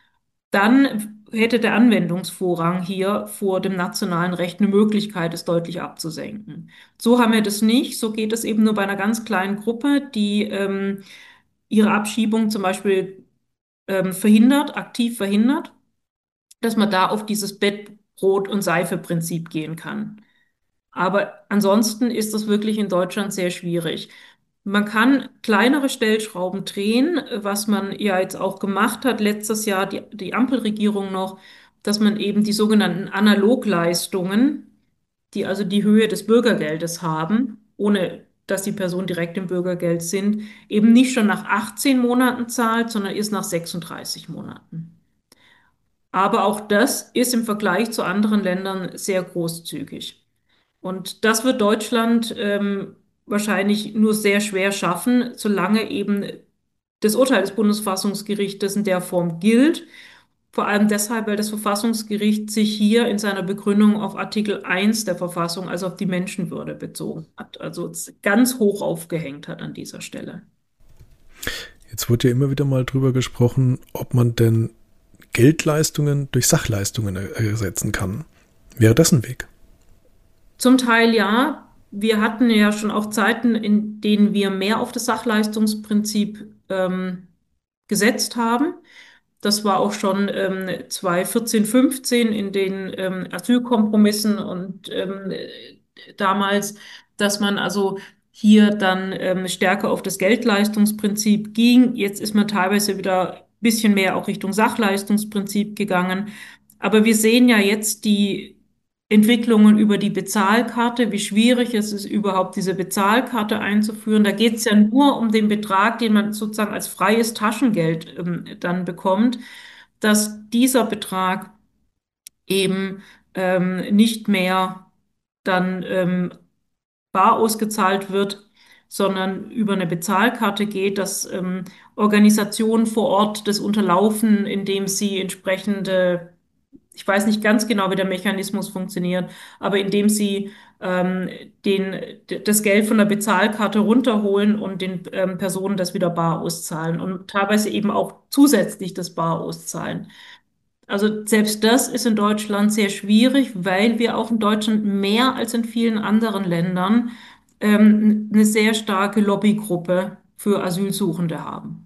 Dann hätte der Anwendungsvorrang hier vor dem nationalen Recht eine Möglichkeit, es deutlich abzusenken. So haben wir das nicht. So geht es eben nur bei einer ganz kleinen Gruppe, die ähm, ihre Abschiebung zum Beispiel ähm, verhindert, aktiv verhindert, dass man da auf dieses Bett, Brot und Seife-Prinzip gehen kann. Aber ansonsten ist das wirklich in Deutschland sehr schwierig. Man kann kleinere Stellschrauben drehen, was man ja jetzt auch gemacht hat, letztes Jahr die, die Ampelregierung noch, dass man eben die sogenannten Analogleistungen, die also die Höhe des Bürgergeldes haben, ohne dass die Personen direkt im Bürgergeld sind, eben nicht schon nach achtzehn Monaten zahlt, sondern erst nach sechsunddreißig Monaten. Aber auch das ist im Vergleich zu anderen Ländern sehr großzügig. Und das wird Deutschland ähm, wahrscheinlich nur sehr schwer schaffen, solange eben das Urteil des Bundesverfassungsgerichtes in der Form gilt. Vor allem deshalb, weil das Verfassungsgericht sich hier in seiner Begründung auf Artikel eins der Verfassung, also auf die Menschenwürde bezogen hat. Also es ganz hoch aufgehängt hat an dieser Stelle. Jetzt wurde ja immer wieder mal drüber gesprochen, ob man denn Geldleistungen durch Sachleistungen ersetzen kann. Wäre das ein Weg? Zum Teil ja. Wir hatten ja schon auch Zeiten, in denen wir mehr auf das Sachleistungsprinzip ähm, gesetzt haben. Das war auch schon ähm, zweitausendvierzehn, fünfzehn in den ähm, Asylkompromissen und ähm, damals, dass man also hier dann ähm, stärker auf das Geldleistungsprinzip ging. Jetzt ist man teilweise wieder ein bisschen mehr auch Richtung Sachleistungsprinzip gegangen. Aber wir sehen ja jetzt die Entwicklungen über die Bezahlkarte, wie schwierig es ist, überhaupt diese Bezahlkarte einzuführen. Da geht es ja nur um den Betrag, den man sozusagen als freies Taschengeld ähm, dann bekommt, dass dieser Betrag eben ähm, nicht mehr dann ähm, bar ausgezahlt wird, sondern über eine Bezahlkarte geht, dass ähm, Organisationen vor Ort das unterlaufen, indem sie entsprechende, ich weiß nicht ganz genau, wie der Mechanismus funktioniert, aber indem sie ähm, den, das Geld von der Bezahlkarte runterholen und den ähm, Personen das wieder bar auszahlen und teilweise eben auch zusätzlich das bar auszahlen. Also selbst das ist in Deutschland sehr schwierig, weil wir auch in Deutschland mehr als in vielen anderen Ländern ähm, eine sehr starke Lobbygruppe für Asylsuchende haben.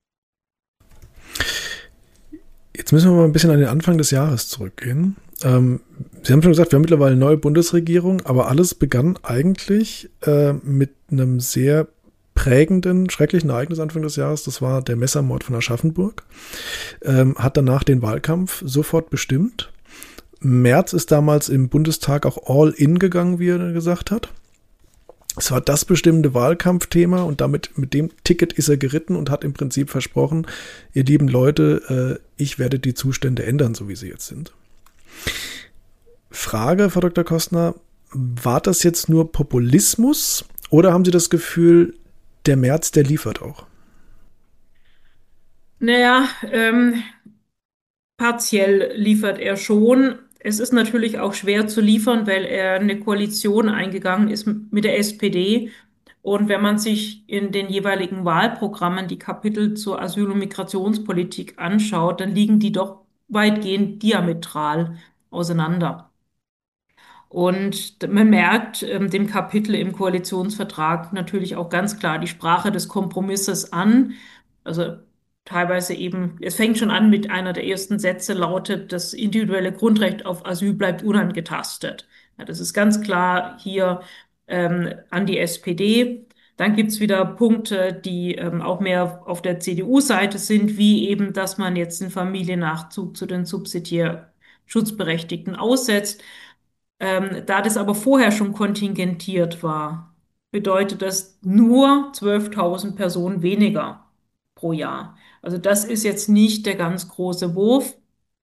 Jetzt müssen wir mal ein bisschen an den Anfang des Jahres zurückgehen. Ähm, Sie haben schon gesagt, wir haben mittlerweile eine neue Bundesregierung, aber alles begann eigentlich äh, mit einem sehr prägenden, schrecklichen Ereignis Anfang des Jahres. Das war der Messermord von Aschaffenburg. Ähm, hat danach den Wahlkampf sofort bestimmt. Merz ist damals im Bundestag auch all in gegangen, wie er gesagt hat. Es war das bestimmte Wahlkampfthema und damit mit dem Ticket ist er geritten und hat im Prinzip versprochen, ihr lieben Leute, äh, ich werde die Zustände ändern, so wie sie jetzt sind. Frage, Frau Doktor Kostner, war das jetzt nur Populismus oder haben Sie das Gefühl, der Merz, der liefert auch? Naja, ähm, partiell liefert er schon. Es ist natürlich auch schwer zu liefern, weil er eine Koalition eingegangen ist mit der S P D. Und wenn man sich in den jeweiligen Wahlprogrammen die Kapitel zur Asyl- und Migrationspolitik anschaut, dann liegen die doch weitgehend diametral auseinander. Und man merkt ähm, dem Kapitel im Koalitionsvertrag natürlich auch ganz klar die Sprache des Kompromisses an. Also teilweise eben, es fängt schon an mit einer der ersten Sätze lautet, das individuelle Grundrecht auf Asyl bleibt unangetastet. Ja, das ist ganz klar hier ähm, an die S P D. Dann gibt's wieder Punkte, die ähm, auch mehr auf der C D U-Seite sind, wie eben, dass man jetzt den Familiennachzug zu den subsidiär Schutzberechtigten aussetzt. Ähm, da das aber vorher schon kontingentiert war, bedeutet das nur zwölftausend Personen weniger pro Jahr. Also das ist jetzt nicht der ganz große Wurf.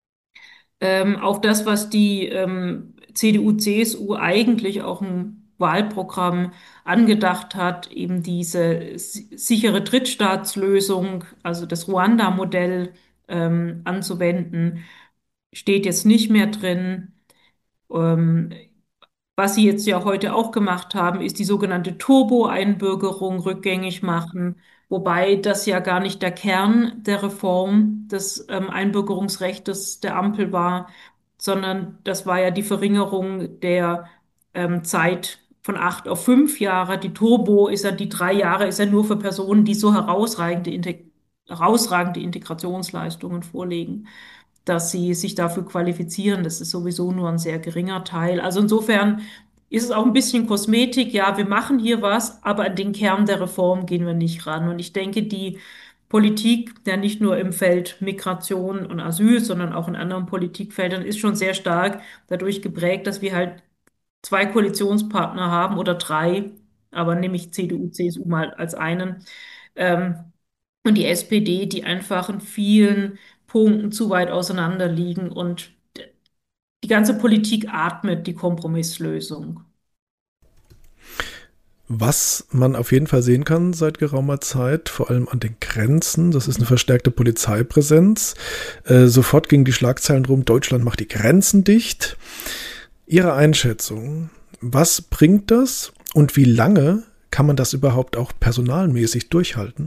Ähm, auch das, was die ähm, C D U, C S U eigentlich auch im Wahlprogramm angedacht hat, eben diese si- sichere Drittstaatslösung, also das Ruanda-Modell ähm, anzuwenden, steht jetzt nicht mehr drin. Ähm, Was Sie jetzt ja heute auch gemacht haben, ist die sogenannte Turbo-Einbürgerung rückgängig machen, wobei das ja gar nicht der Kern der Reform des ähm, Einbürgerungsrechts der Ampel war, sondern das war ja die Verringerung der ähm, Zeit von acht auf fünf Jahre. Die Turbo ist ja die drei Jahre, ist ja nur für Personen, die so herausragende, Integ herausragende Integrationsleistungen vorlegen, dass sie sich dafür qualifizieren. Das ist sowieso nur ein sehr geringer Teil. Also insofern ist es auch ein bisschen Kosmetik. Ja, wir machen hier was, aber an den Kern der Reform gehen wir nicht ran. Und ich denke, die Politik, ja nicht nur im Feld Migration und Asyl, sondern auch in anderen Politikfeldern, ist schon sehr stark dadurch geprägt, dass wir halt zwei Koalitionspartner haben oder drei, aber nehme ich C D U, C S U mal als einen. Ähm, und die S P D, die einfach in vielen Punkten zu weit auseinander liegen und die ganze Politik atmet die Kompromisslösung. Was man auf jeden Fall sehen kann seit geraumer Zeit, vor allem an den Grenzen, das ist eine verstärkte Polizeipräsenz. Äh, sofort gingen die Schlagzeilen rum, Deutschland macht die Grenzen dicht. Ihre Einschätzung, was bringt das und wie lange kann man das überhaupt auch personalmäßig durchhalten?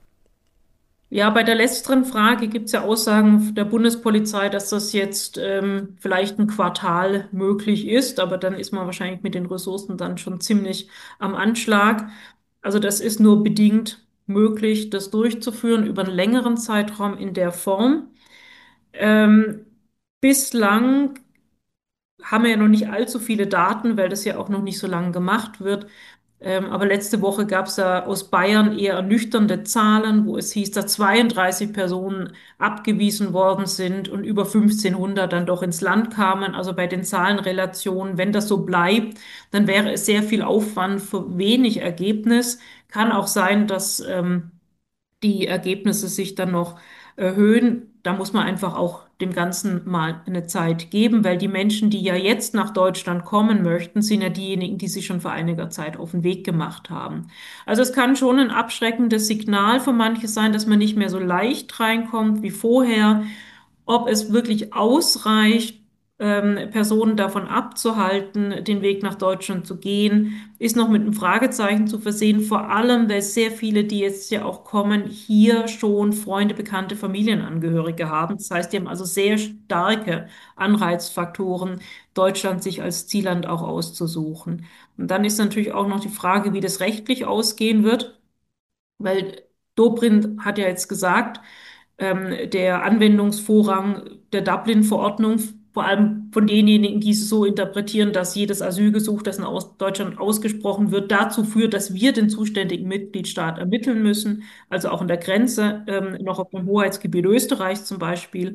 Ja, bei der letzteren Frage gibt es ja Aussagen der Bundespolizei, dass das jetzt ähm, vielleicht ein Quartal möglich ist, aber dann ist man wahrscheinlich mit den Ressourcen dann schon ziemlich am Anschlag. Also das ist nur bedingt möglich, das durchzuführen über einen längeren Zeitraum in der Form. Ähm, Bislang haben wir ja noch nicht allzu viele Daten, weil das ja auch noch nicht so lange gemacht wird. Ähm, aber letzte Woche gab es ja aus Bayern eher ernüchternde Zahlen, wo es hieß, dass zweiunddreißig Personen abgewiesen worden sind und über fünfzehnhundert dann doch ins Land kamen. Also bei den Zahlenrelationen, wenn das so bleibt, dann wäre es sehr viel Aufwand für wenig Ergebnis. Kann auch sein, dass ähm, die Ergebnisse sich dann noch erhöhen. Da muss man einfach auch dem Ganzen mal eine Zeit geben, weil die Menschen, die ja jetzt nach Deutschland kommen möchten, sind ja diejenigen, die sich schon vor einiger Zeit auf den Weg gemacht haben. Also es kann schon ein abschreckendes Signal für manche sein, dass man nicht mehr so leicht reinkommt wie vorher. Ob es wirklich ausreicht, ähm, Personen davon abzuhalten, den Weg nach Deutschland zu gehen, ist noch mit einem Fragezeichen zu versehen, vor allem, weil sehr viele, die jetzt ja auch kommen, hier schon Freunde, Bekannte, Familienangehörige haben. Das heißt, die haben also sehr starke Anreizfaktoren, Deutschland sich als Zielland auch auszusuchen. Und dann ist natürlich auch noch die Frage, wie das rechtlich ausgehen wird, weil Dobrindt hat ja jetzt gesagt, ähm, der Anwendungsvorrang der Dublin-Verordnung, vor allem von denjenigen, die es so interpretieren, dass jedes Asylgesuch, das in aus Deutschland ausgesprochen wird, dazu führt, dass wir den zuständigen Mitgliedstaat ermitteln müssen, also auch an der Grenze, ähm, noch auf dem Hoheitsgebiet Österreichs zum Beispiel.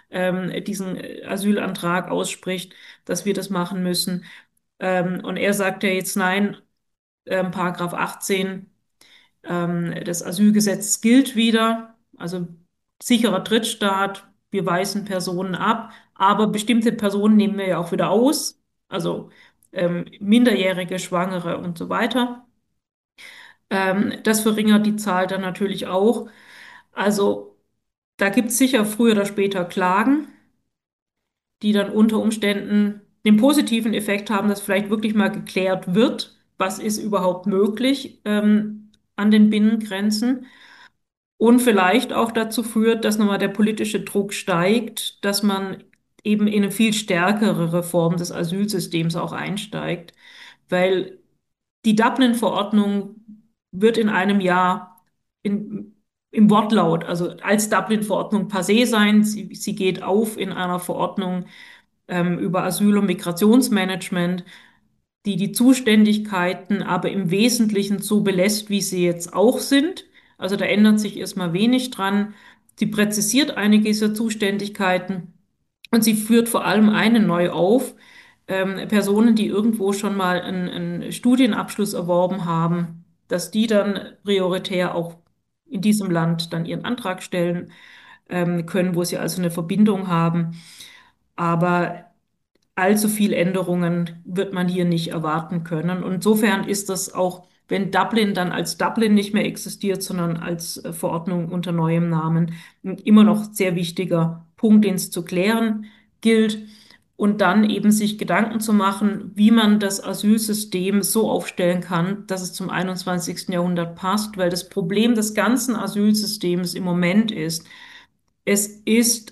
ähm, diesen Asylantrag ausspricht, dass wir das machen müssen. Ähm, und er sagt ja jetzt nein, ähm, Paragraph achtzehn ähm, des Asylgesetzes gilt wieder, also sicherer Drittstaat, wir weisen Personen ab, aber bestimmte Personen nehmen wir ja auch wieder aus, also ähm, Minderjährige, Schwangere und so weiter. Ähm, das verringert die Zahl dann natürlich auch. Also da gibt es sicher früher oder später Klagen, die dann unter Umständen den positiven Effekt haben, dass vielleicht wirklich mal geklärt wird, was ist überhaupt möglich ähm, an den Binnengrenzen. Und vielleicht auch dazu führt, dass nochmal der politische Druck steigt, dass man eben in eine viel stärkere Reform des Asylsystems auch einsteigt, weil die Dublin-Verordnung wird in einem Jahr in, im Wortlaut, also als Dublin-Verordnung passé sein. Sie, sie geht auf in einer Verordnung ähm, über Asyl- und Migrationsmanagement, die die Zuständigkeiten aber im Wesentlichen so belässt, wie sie jetzt auch sind. Also da ändert sich erstmal wenig dran. Sie präzisiert einige dieser Zuständigkeiten und sie führt vor allem eine neu auf. Ähm, Personen, die irgendwo schon mal einen, einen Studienabschluss erworben haben, dass die dann prioritär auch in diesem Land dann ihren Antrag stellen ähm, können, wo sie also eine Verbindung haben. Aber allzu viel Änderungen wird man hier nicht erwarten können. Und insofern ist das auch, wenn Dublin dann als Dublin nicht mehr existiert, sondern als äh, Verordnung unter neuem Namen, ein immer noch sehr wichtiger Punkt, den es zu klären gilt. Und dann eben sich Gedanken zu machen, wie man das Asylsystem so aufstellen kann, dass es zum einundzwanzigsten. Jahrhundert passt, weil das Problem des ganzen Asylsystems im Moment ist, es ist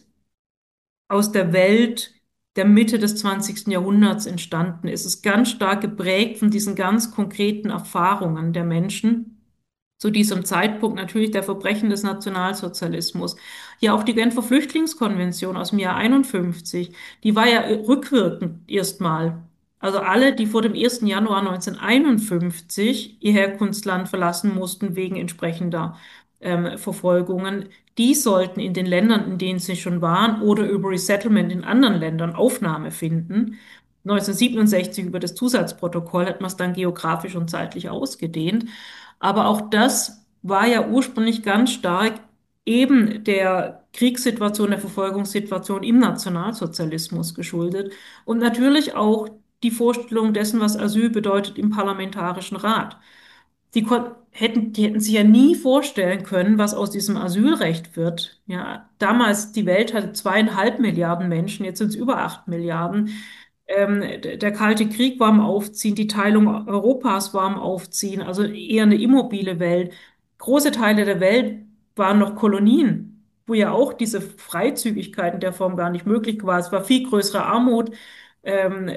aus der Welt der Mitte des zwanzigsten. Jahrhunderts entstanden. Es ist ganz stark geprägt von diesen ganz konkreten Erfahrungen der Menschen zu diesem Zeitpunkt natürlich der Verbrechen des Nationalsozialismus. Ja, auch die Genfer Flüchtlingskonvention aus dem Jahr einundfünfzig, die war ja rückwirkend erstmal. Also alle, die vor dem ersten Januar neunzehnhunderteinundfünfzig ihr Herkunftsland verlassen mussten wegen entsprechender ähm, Verfolgungen, die sollten in den Ländern, in denen sie schon waren, oder über Resettlement in anderen Ländern Aufnahme finden. neunzehnhundertsiebenundsechzig über das Zusatzprotokoll hat man es dann geografisch und zeitlich ausgedehnt. Aber auch das war ja ursprünglich ganz stark eben der Kriegssituation, der Verfolgungssituation im Nationalsozialismus geschuldet und natürlich auch die Vorstellung dessen, was Asyl bedeutet im Parlamentarischen Rat. Die kon- hätten, die hätten sich ja nie vorstellen können, was aus diesem Asylrecht wird. Ja, damals, die Welt hatte zweieinhalb Milliarden Menschen, jetzt sind es über acht Milliarden. Ähm, d- der Kalte Krieg war am Aufziehen, die Teilung Europas war am Aufziehen, also eher eine immobile Welt. Große Teile der Welt waren noch Kolonien, wo ja auch diese Freizügigkeit in der Form gar nicht möglich war. Es war viel größere Armut. Ähm,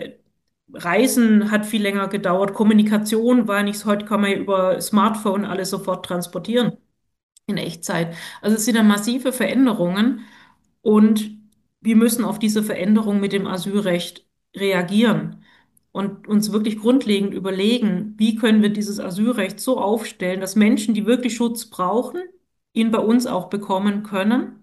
Reisen hat viel länger gedauert. Kommunikation war nichts. Heute kann man ja über Smartphone alles sofort transportieren in Echtzeit. Also es sind ja massive Veränderungen und wir müssen auf diese Veränderung mit dem Asylrecht reagieren und uns wirklich grundlegend überlegen, wie können wir dieses Asylrecht so aufstellen, dass Menschen, die wirklich Schutz brauchen, ihn bei uns auch bekommen können.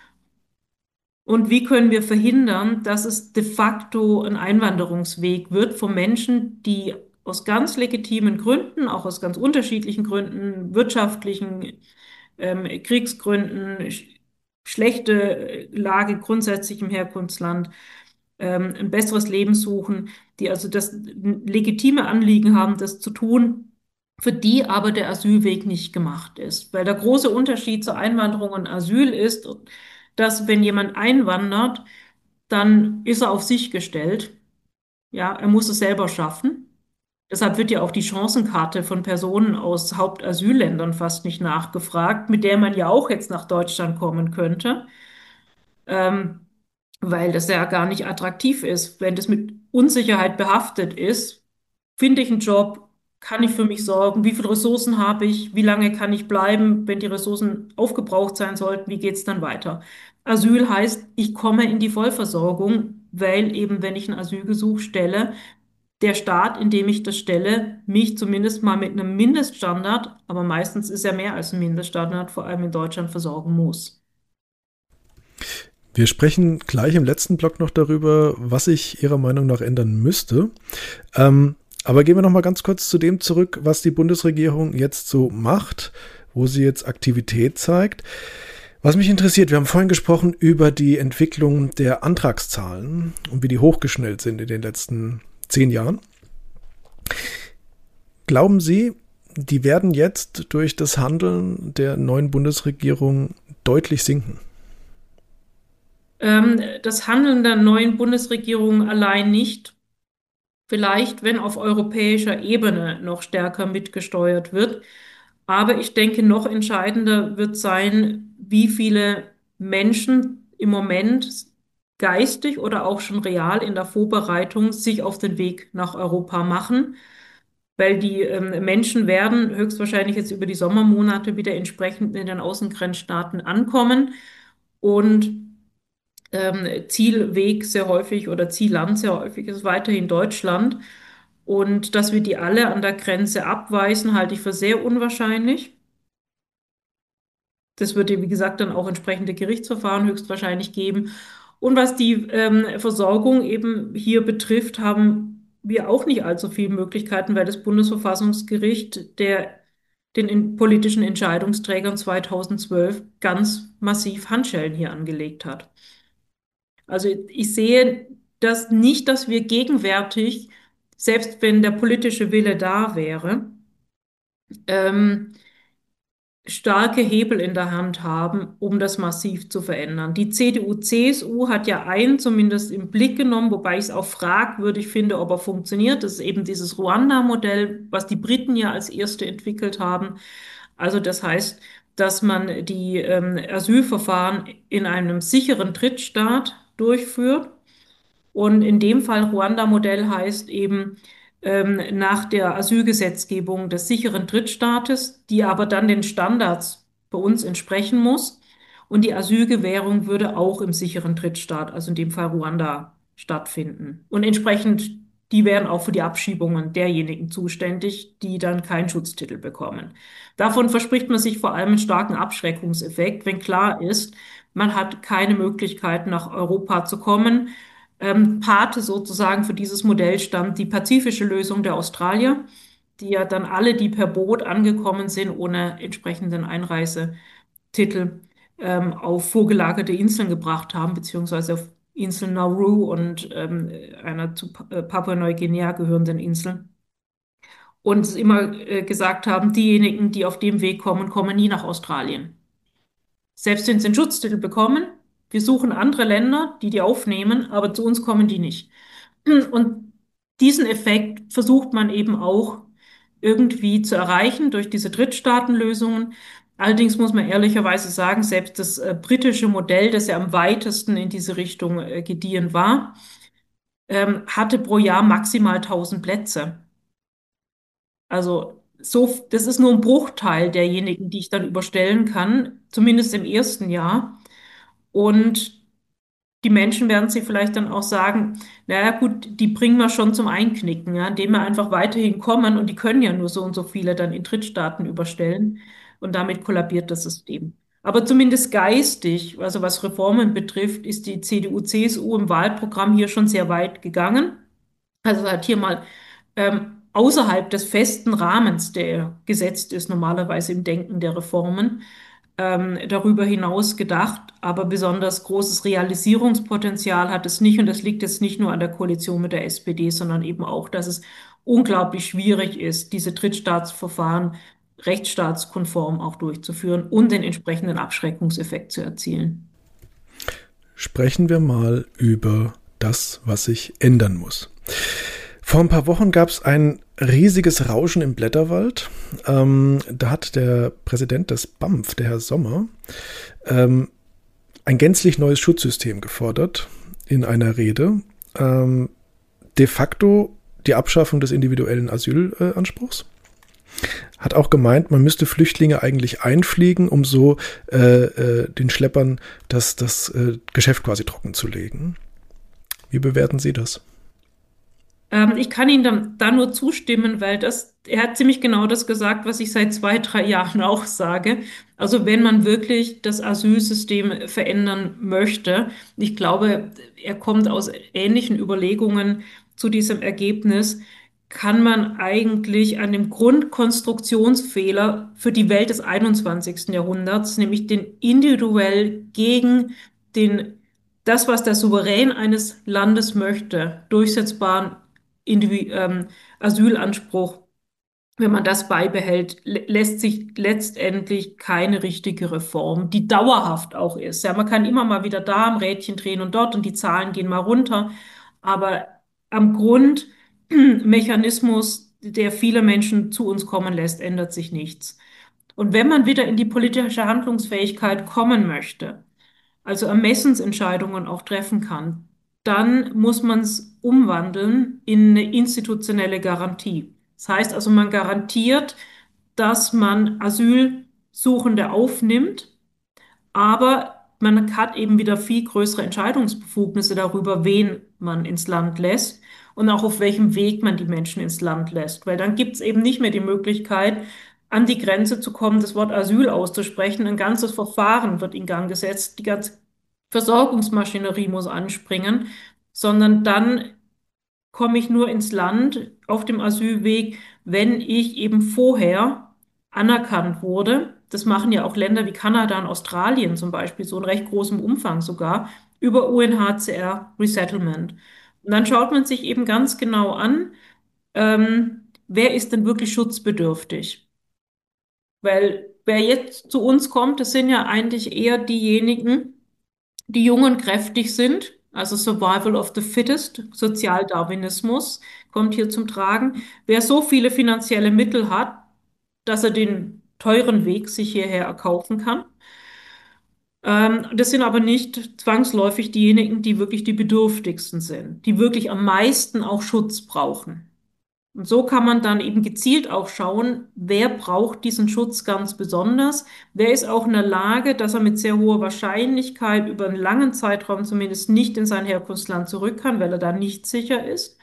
Und wie können wir verhindern, dass es de facto ein Einwanderungsweg wird von Menschen, die aus ganz legitimen Gründen, auch aus ganz unterschiedlichen Gründen, wirtschaftlichen, ähm, Kriegsgründen, sch schlechte Lage grundsätzlich im Herkunftsland, ähm, ein besseres Leben suchen, die also das legitime Anliegen haben, das zu tun, für die aber der Asylweg nicht gemacht ist. Weil der große Unterschied zur Einwanderung und Asyl ist, dass wenn jemand einwandert, dann ist er auf sich gestellt. Ja, er muss es selber schaffen. Deshalb wird ja auch die Chancenkarte von Personen aus Hauptasylländern fast nicht nachgefragt, mit der man ja auch jetzt nach Deutschland kommen könnte, ähm, weil das ja gar nicht attraktiv ist. Wenn das mit Unsicherheit behaftet ist, finde ich einen Job, kann ich für mich sorgen, wie viele Ressourcen habe ich, wie lange kann ich bleiben, wenn die Ressourcen aufgebraucht sein sollten, wie geht es dann weiter? Asyl heißt, ich komme in die Vollversorgung, weil eben, wenn ich ein Asylgesuch stelle, der Staat, in dem ich das stelle, mich zumindest mal mit einem Mindeststandard, aber meistens ist er mehr als ein Mindeststandard, vor allem in Deutschland versorgen muss. Wir sprechen gleich im letzten Block noch darüber, was sich Ihrer Meinung nach ändern müsste. Ähm, aber gehen wir noch mal ganz kurz zu dem zurück, was die Bundesregierung jetzt so macht, wo sie jetzt Aktivität zeigt. Was mich interessiert, wir haben vorhin gesprochen über die Entwicklung der Antragszahlen und wie die hochgeschnellt sind in den letzten zehn Jahren. Glauben Sie, die werden jetzt durch das Handeln der neuen Bundesregierung deutlich sinken? Das Handeln der neuen Bundesregierung allein nicht. Vielleicht, wenn auf europäischer Ebene noch stärker mitgesteuert wird. Aber ich denke, noch entscheidender wird sein, wie viele Menschen im Moment geistig oder auch schon real in der Vorbereitung sich auf den Weg nach Europa machen. Weil die ähm, Menschen werden höchstwahrscheinlich jetzt über die Sommermonate wieder entsprechend in den Außengrenzstaaten ankommen. Und ähm, Zielweg sehr häufig oder Zielland sehr häufig ist weiterhin Deutschland. Und dass wir die alle an der Grenze abweisen, halte ich für sehr unwahrscheinlich. Das wird ja, wie gesagt, dann auch entsprechende Gerichtsverfahren höchstwahrscheinlich geben. Und was die ähm, Versorgung eben hier betrifft, haben wir auch nicht allzu viele Möglichkeiten, weil das Bundesverfassungsgericht der den in politischen Entscheidungsträgern zweitausendzwölf ganz massiv Handschellen hier angelegt hat. Also ich sehe das nicht, dass wir gegenwärtig, selbst wenn der politische Wille da wäre, ähm, starke Hebel in der Hand haben, um das massiv zu verändern. Die C D U, C S U hat ja einen zumindest im Blick genommen, wobei ich es auch fragwürdig finde, ob er funktioniert. Das ist eben dieses Ruanda-Modell, was die Briten ja als erste entwickelt haben. Also das heißt, dass man die ähm, Asylverfahren in einem sicheren Drittstaat durchführt. Und in dem Fall Ruanda-Modell heißt eben ähm, nach der Asylgesetzgebung des sicheren Drittstaates, die aber dann den Standards bei uns entsprechen muss. Und die Asylgewährung würde auch im sicheren Drittstaat, also in dem Fall Ruanda, stattfinden. Und entsprechend, die wären auch für die Abschiebungen derjenigen zuständig, die dann keinen Schutztitel bekommen. Davon verspricht man sich vor allem einen starken Abschreckungseffekt, wenn klar ist, man hat keine Möglichkeit, nach Europa zu kommen. Ähm, Pate sozusagen für dieses Modell stand die pazifische Lösung der Australier, die ja dann alle, die per Boot angekommen sind, ohne entsprechenden Einreisetitel, ähm, auf vorgelagerte Inseln gebracht haben, beziehungsweise auf Insel Nauru und ähm, einer zu Pa- äh, Papua-Neuguinea gehörenden Insel. Und immer äh, gesagt haben, diejenigen, die auf dem Weg kommen, kommen nie nach Australien. Selbst wenn sie einen Schutztitel bekommen, wir suchen andere Länder, die die aufnehmen, aber zu uns kommen die nicht. Und diesen Effekt versucht man eben auch irgendwie zu erreichen durch diese Drittstaatenlösungen. Allerdings muss man ehrlicherweise sagen, selbst das äh, britische Modell, das ja am weitesten in diese Richtung äh, gediehen war, ähm, hatte pro Jahr maximal tausend Plätze. Also so, das ist nur ein Bruchteil derjenigen, die ich dann überstellen kann, zumindest im ersten Jahr. Und die Menschen werden sich vielleicht dann auch sagen, naja gut, die bringen wir schon zum Einknicken, ja, indem wir einfach weiterhin kommen und die können ja nur so und so viele dann in Drittstaaten überstellen und damit kollabiert das System. Aber zumindest geistig, also was Reformen betrifft, ist die C D U, C S U im Wahlprogramm hier schon sehr weit gegangen. Also hat hier mal ähm, außerhalb des festen Rahmens, der gesetzt ist, normalerweise im Denken der Reformen, ähm, darüber hinaus gedacht, aber besonders großes Realisierungspotenzial hat es nicht. Und das liegt jetzt nicht nur an der Koalition mit der S P D, sondern eben auch, dass es unglaublich schwierig ist, diese Drittstaatsverfahren rechtsstaatskonform auch durchzuführen und den entsprechenden Abschreckungseffekt zu erzielen. Sprechen wir mal über das, was sich ändern muss. Vor ein paar Wochen gab es ein riesiges Rauschen im Blätterwald. Ähm, da hat der Präsident des B A M F, der Herr Sommer, ähm, ein gänzlich neues Schutzsystem gefordert in einer Rede. Ähm, de facto die Abschaffung des individuellen Asylanspruchs. Hat auch gemeint, man müsste Flüchtlinge eigentlich einfliegen, um so äh, äh, den Schleppern das, das äh, Geschäft quasi trocken zu legen. Wie bewerten Sie das? Ähm, ich kann Ihnen da, da nur zustimmen, weil das, er hat ziemlich genau das gesagt, was ich seit zwei, drei Jahren auch sage. Also wenn man wirklich das Asylsystem verändern möchte, ich glaube, er kommt aus ähnlichen Überlegungen zu diesem Ergebnis, kann man eigentlich an dem Grundkonstruktionsfehler für die Welt des einundzwanzigsten Jahrhunderts, nämlich den individuell gegen den das, was der Souverän eines Landes möchte, durchsetzbaren Indivi ähm, Asylanspruch, wenn man das beibehält, lä- lässt sich letztendlich keine richtige Reform, die dauerhaft auch ist. Ja, man kann immer mal wieder da am Rädchen drehen und dort und die Zahlen gehen mal runter, aber am Grundmechanismus, der viele Menschen zu uns kommen lässt, ändert sich nichts. Und wenn man wieder in die politische Handlungsfähigkeit kommen möchte, also Ermessensentscheidungen auch treffen kann, dann muss man es umwandeln in eine institutionelle Garantie. Das heißt also, man garantiert, dass man Asylsuchende aufnimmt, aber man hat eben wieder viel größere Entscheidungsbefugnisse darüber, wen man ins Land lässt und auch auf welchem Weg man die Menschen ins Land lässt. Weil dann gibt es eben nicht mehr die Möglichkeit, an die Grenze zu kommen, das Wort Asyl auszusprechen. Ein ganzes Verfahren wird in Gang gesetzt, die ganze Versorgungsmaschinerie muss anspringen, sondern dann komme ich nur ins Land auf dem Asylweg, wenn ich eben vorher anerkannt wurde. Das machen ja auch Länder wie Kanada und Australien zum Beispiel, so in recht großem Umfang sogar, über U N H C R Resettlement. Und dann schaut man sich eben ganz genau an, ähm, wer ist denn wirklich schutzbedürftig? Weil wer jetzt zu uns kommt, das sind ja eigentlich eher diejenigen, die jung und kräftig sind, also Survival of the Fittest, Sozialdarwinismus kommt hier zum Tragen. Wer so viele finanzielle Mittel hat, dass er den teuren Weg sich hierher erkaufen kann. Ähm, das sind aber nicht zwangsläufig diejenigen, die wirklich die Bedürftigsten sind, die wirklich am meisten auch Schutz brauchen. Und so kann man dann eben gezielt auch schauen, wer braucht diesen Schutz ganz besonders, wer ist auch in der Lage, dass er mit sehr hoher Wahrscheinlichkeit über einen langen Zeitraum zumindest nicht in sein Herkunftsland zurück kann, weil er da nicht sicher ist.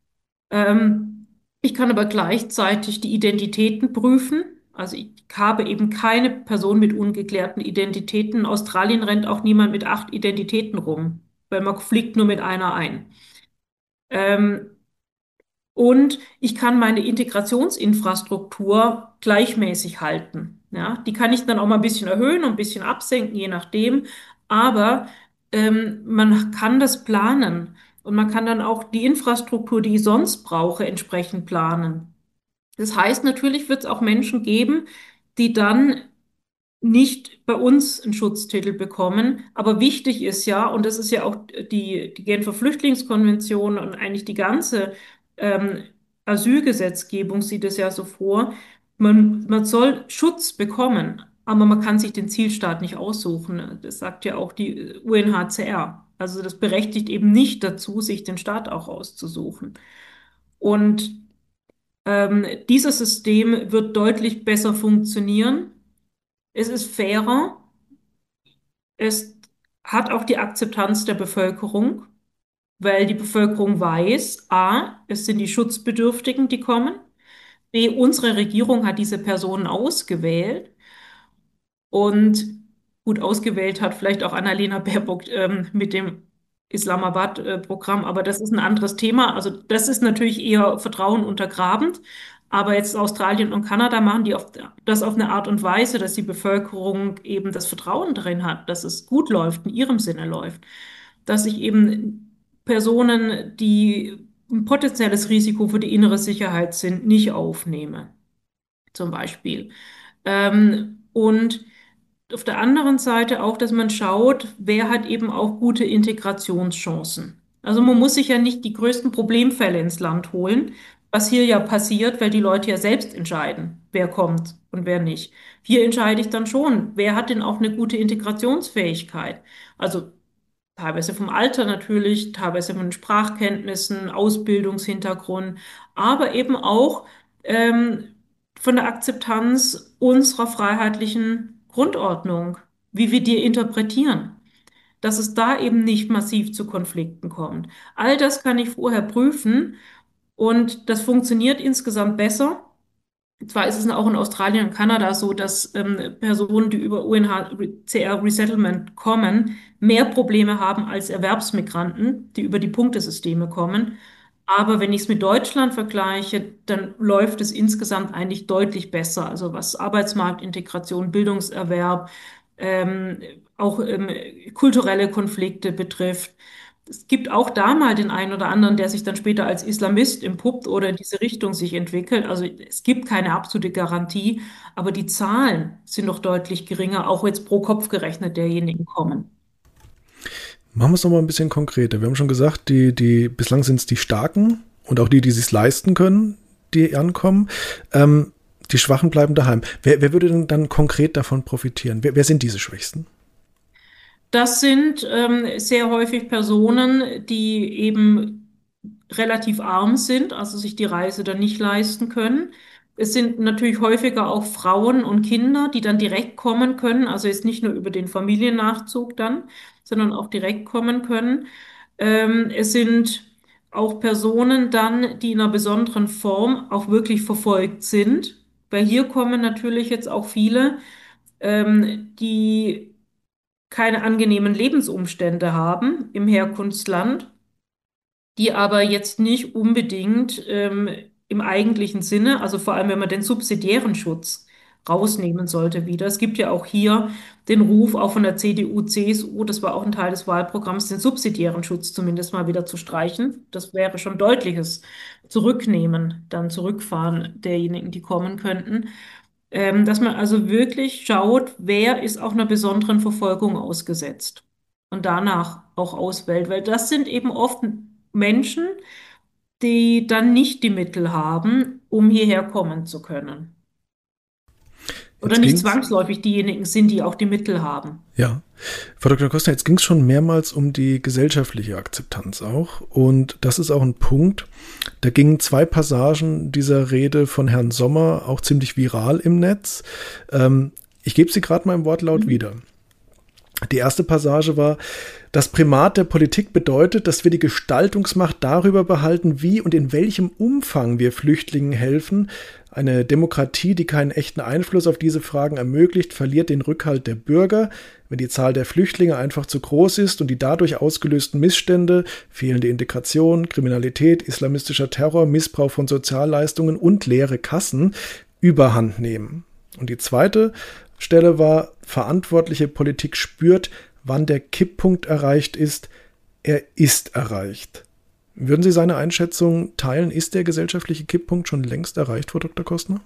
Ähm, Ich kann aber gleichzeitig die Identitäten prüfen. Also ich habe eben keine Person mit ungeklärten Identitäten. In Australien rennt auch niemand mit acht Identitäten rum, weil man fliegt nur mit einer ein. Ähm, Und ich kann meine Integrationsinfrastruktur gleichmäßig halten. Ja, die kann ich dann auch mal ein bisschen erhöhen und ein bisschen absenken, je nachdem. Aber ähm, man kann das planen und man kann dann auch die Infrastruktur, die ich sonst brauche, entsprechend planen. Das heißt, natürlich wird es auch Menschen geben, die dann nicht bei uns einen Schutztitel bekommen. Aber wichtig ist ja, und das ist ja auch die, die Genfer Flüchtlingskonvention und eigentlich die ganze ähm, Asylgesetzgebung sieht es ja so vor, man, man soll Schutz bekommen, aber man kann sich den Zielstaat nicht aussuchen. Das sagt ja auch die U N H C R. Also das berechtigt eben nicht dazu, sich den Staat auch auszusuchen. Und ähm, dieses System wird deutlich besser funktionieren. Es ist fairer. Es hat auch die Akzeptanz der Bevölkerung, weil die Bevölkerung weiß, A, es sind die Schutzbedürftigen, die kommen. B, unsere Regierung hat diese Personen ausgewählt und gut ausgewählt hat vielleicht auch Annalena Baerbock ähm, mit dem Islamabad-Programm, aber das ist ein anderes Thema. Also das ist natürlich eher Vertrauen untergrabend. Aber jetzt Australien und Kanada machen die auf, das auf eine Art und Weise, dass die Bevölkerung eben das Vertrauen darin hat, dass es gut läuft, in ihrem Sinne läuft. Dass ich eben Personen, die ein potenzielles Risiko für die innere Sicherheit sind, nicht aufnehme, zum Beispiel. Ähm, und auf der anderen Seite auch, dass man schaut, wer hat eben auch gute Integrationschancen. Also man muss sich ja nicht die größten Problemfälle ins Land holen, was hier ja passiert, weil die Leute ja selbst entscheiden, wer kommt und wer nicht. Hier entscheide ich dann schon, wer hat denn auch eine gute Integrationsfähigkeit. Also teilweise vom Alter natürlich, teilweise von den Sprachkenntnissen, Ausbildungshintergrund, aber eben auch ähm, von der Akzeptanz unserer freiheitlichen Grundordnung, wie wir die interpretieren, dass es da eben nicht massiv zu Konflikten kommt. All das kann ich vorher prüfen Und das funktioniert insgesamt besser. Zwar ist es auch in Australien und Kanada so, dass ähm, Personen, die über U N H C R Resettlement kommen, mehr Probleme haben als Erwerbsmigranten, die über die Punktesysteme kommen. Aber wenn ich es mit Deutschland vergleiche, dann läuft es insgesamt eigentlich deutlich besser. Also was Arbeitsmarktintegration, Bildungserwerb, ähm, auch ähm, kulturelle Konflikte betrifft. Es gibt auch da mal den einen oder anderen, der sich dann später als Islamist entpuppt oder in diese Richtung sich entwickelt. Also es gibt keine absolute Garantie, aber die Zahlen sind noch deutlich geringer, auch jetzt pro Kopf gerechnet derjenigen kommen. Machen wir es nochmal ein bisschen konkreter. Wir haben schon gesagt, die, die, bislang sind es die Starken und auch die, die es leisten können, die ankommen. Ähm, die Schwachen bleiben daheim. Wer, wer würde denn dann konkret davon profitieren? Wer, wer sind diese Schwächsten? Das sind ähm, sehr häufig Personen, die eben relativ arm sind, also sich die Reise dann nicht leisten können. Es sind natürlich häufiger auch Frauen und Kinder, die dann direkt kommen können, also jetzt nicht nur über den Familiennachzug dann, sondern auch direkt kommen können. Ähm, es sind auch Personen dann, die in einer besonderen Form auch wirklich verfolgt sind, weil hier kommen natürlich jetzt auch viele, ähm, die keine angenehmen Lebensumstände haben im Herkunftsland, die aber jetzt nicht unbedingt ähm, im eigentlichen Sinne, also vor allem wenn man den subsidiären Schutz rausnehmen sollte wieder. Es gibt ja auch hier den Ruf, auch von der C D U, C S U, das war auch ein Teil des Wahlprogramms, den subsidiären Schutz zumindest mal wieder zu streichen. Das wäre schon deutliches Zurücknehmen, dann Zurückfahren derjenigen, die kommen könnten. Ähm, dass man also wirklich schaut, wer ist auch einer besonderen Verfolgung ausgesetzt und danach auch auswählt, weil das sind eben oft Menschen, die dann nicht die Mittel haben, um hierher kommen zu können. Oder Jetzt nicht ging's, zwangsläufig diejenigen sind, die auch die Mittel haben. ja. Frau Doktor Costa, jetzt ging es schon mehrmals um die gesellschaftliche Akzeptanz auch. Und das ist auch ein Punkt. Da gingen zwei Passagen dieser Rede von Herrn Sommer auch ziemlich viral im Netz. Ähm, ich gebe sie gerade mal im Wortlaut Mhm. wieder. Die erste Passage war: Das Primat der Politik bedeutet, dass wir die Gestaltungsmacht darüber behalten, wie und in welchem Umfang wir Flüchtlingen helfen. Eine Demokratie, die keinen echten Einfluss auf diese Fragen ermöglicht, verliert den Rückhalt der Bürger. Wenn die Zahl der Flüchtlinge einfach zu groß ist und die dadurch ausgelösten Missstände, fehlende Integration, Kriminalität, islamistischer Terror, Missbrauch von Sozialleistungen und leere Kassen überhand nehmen. Und die zweite Stelle war: Verantwortliche Politik spürt, wann der Kipppunkt erreicht ist. Er ist erreicht. Würden Sie seine Einschätzung teilen? Ist der gesellschaftliche Kipppunkt schon längst erreicht, Frau Doktor Kostner?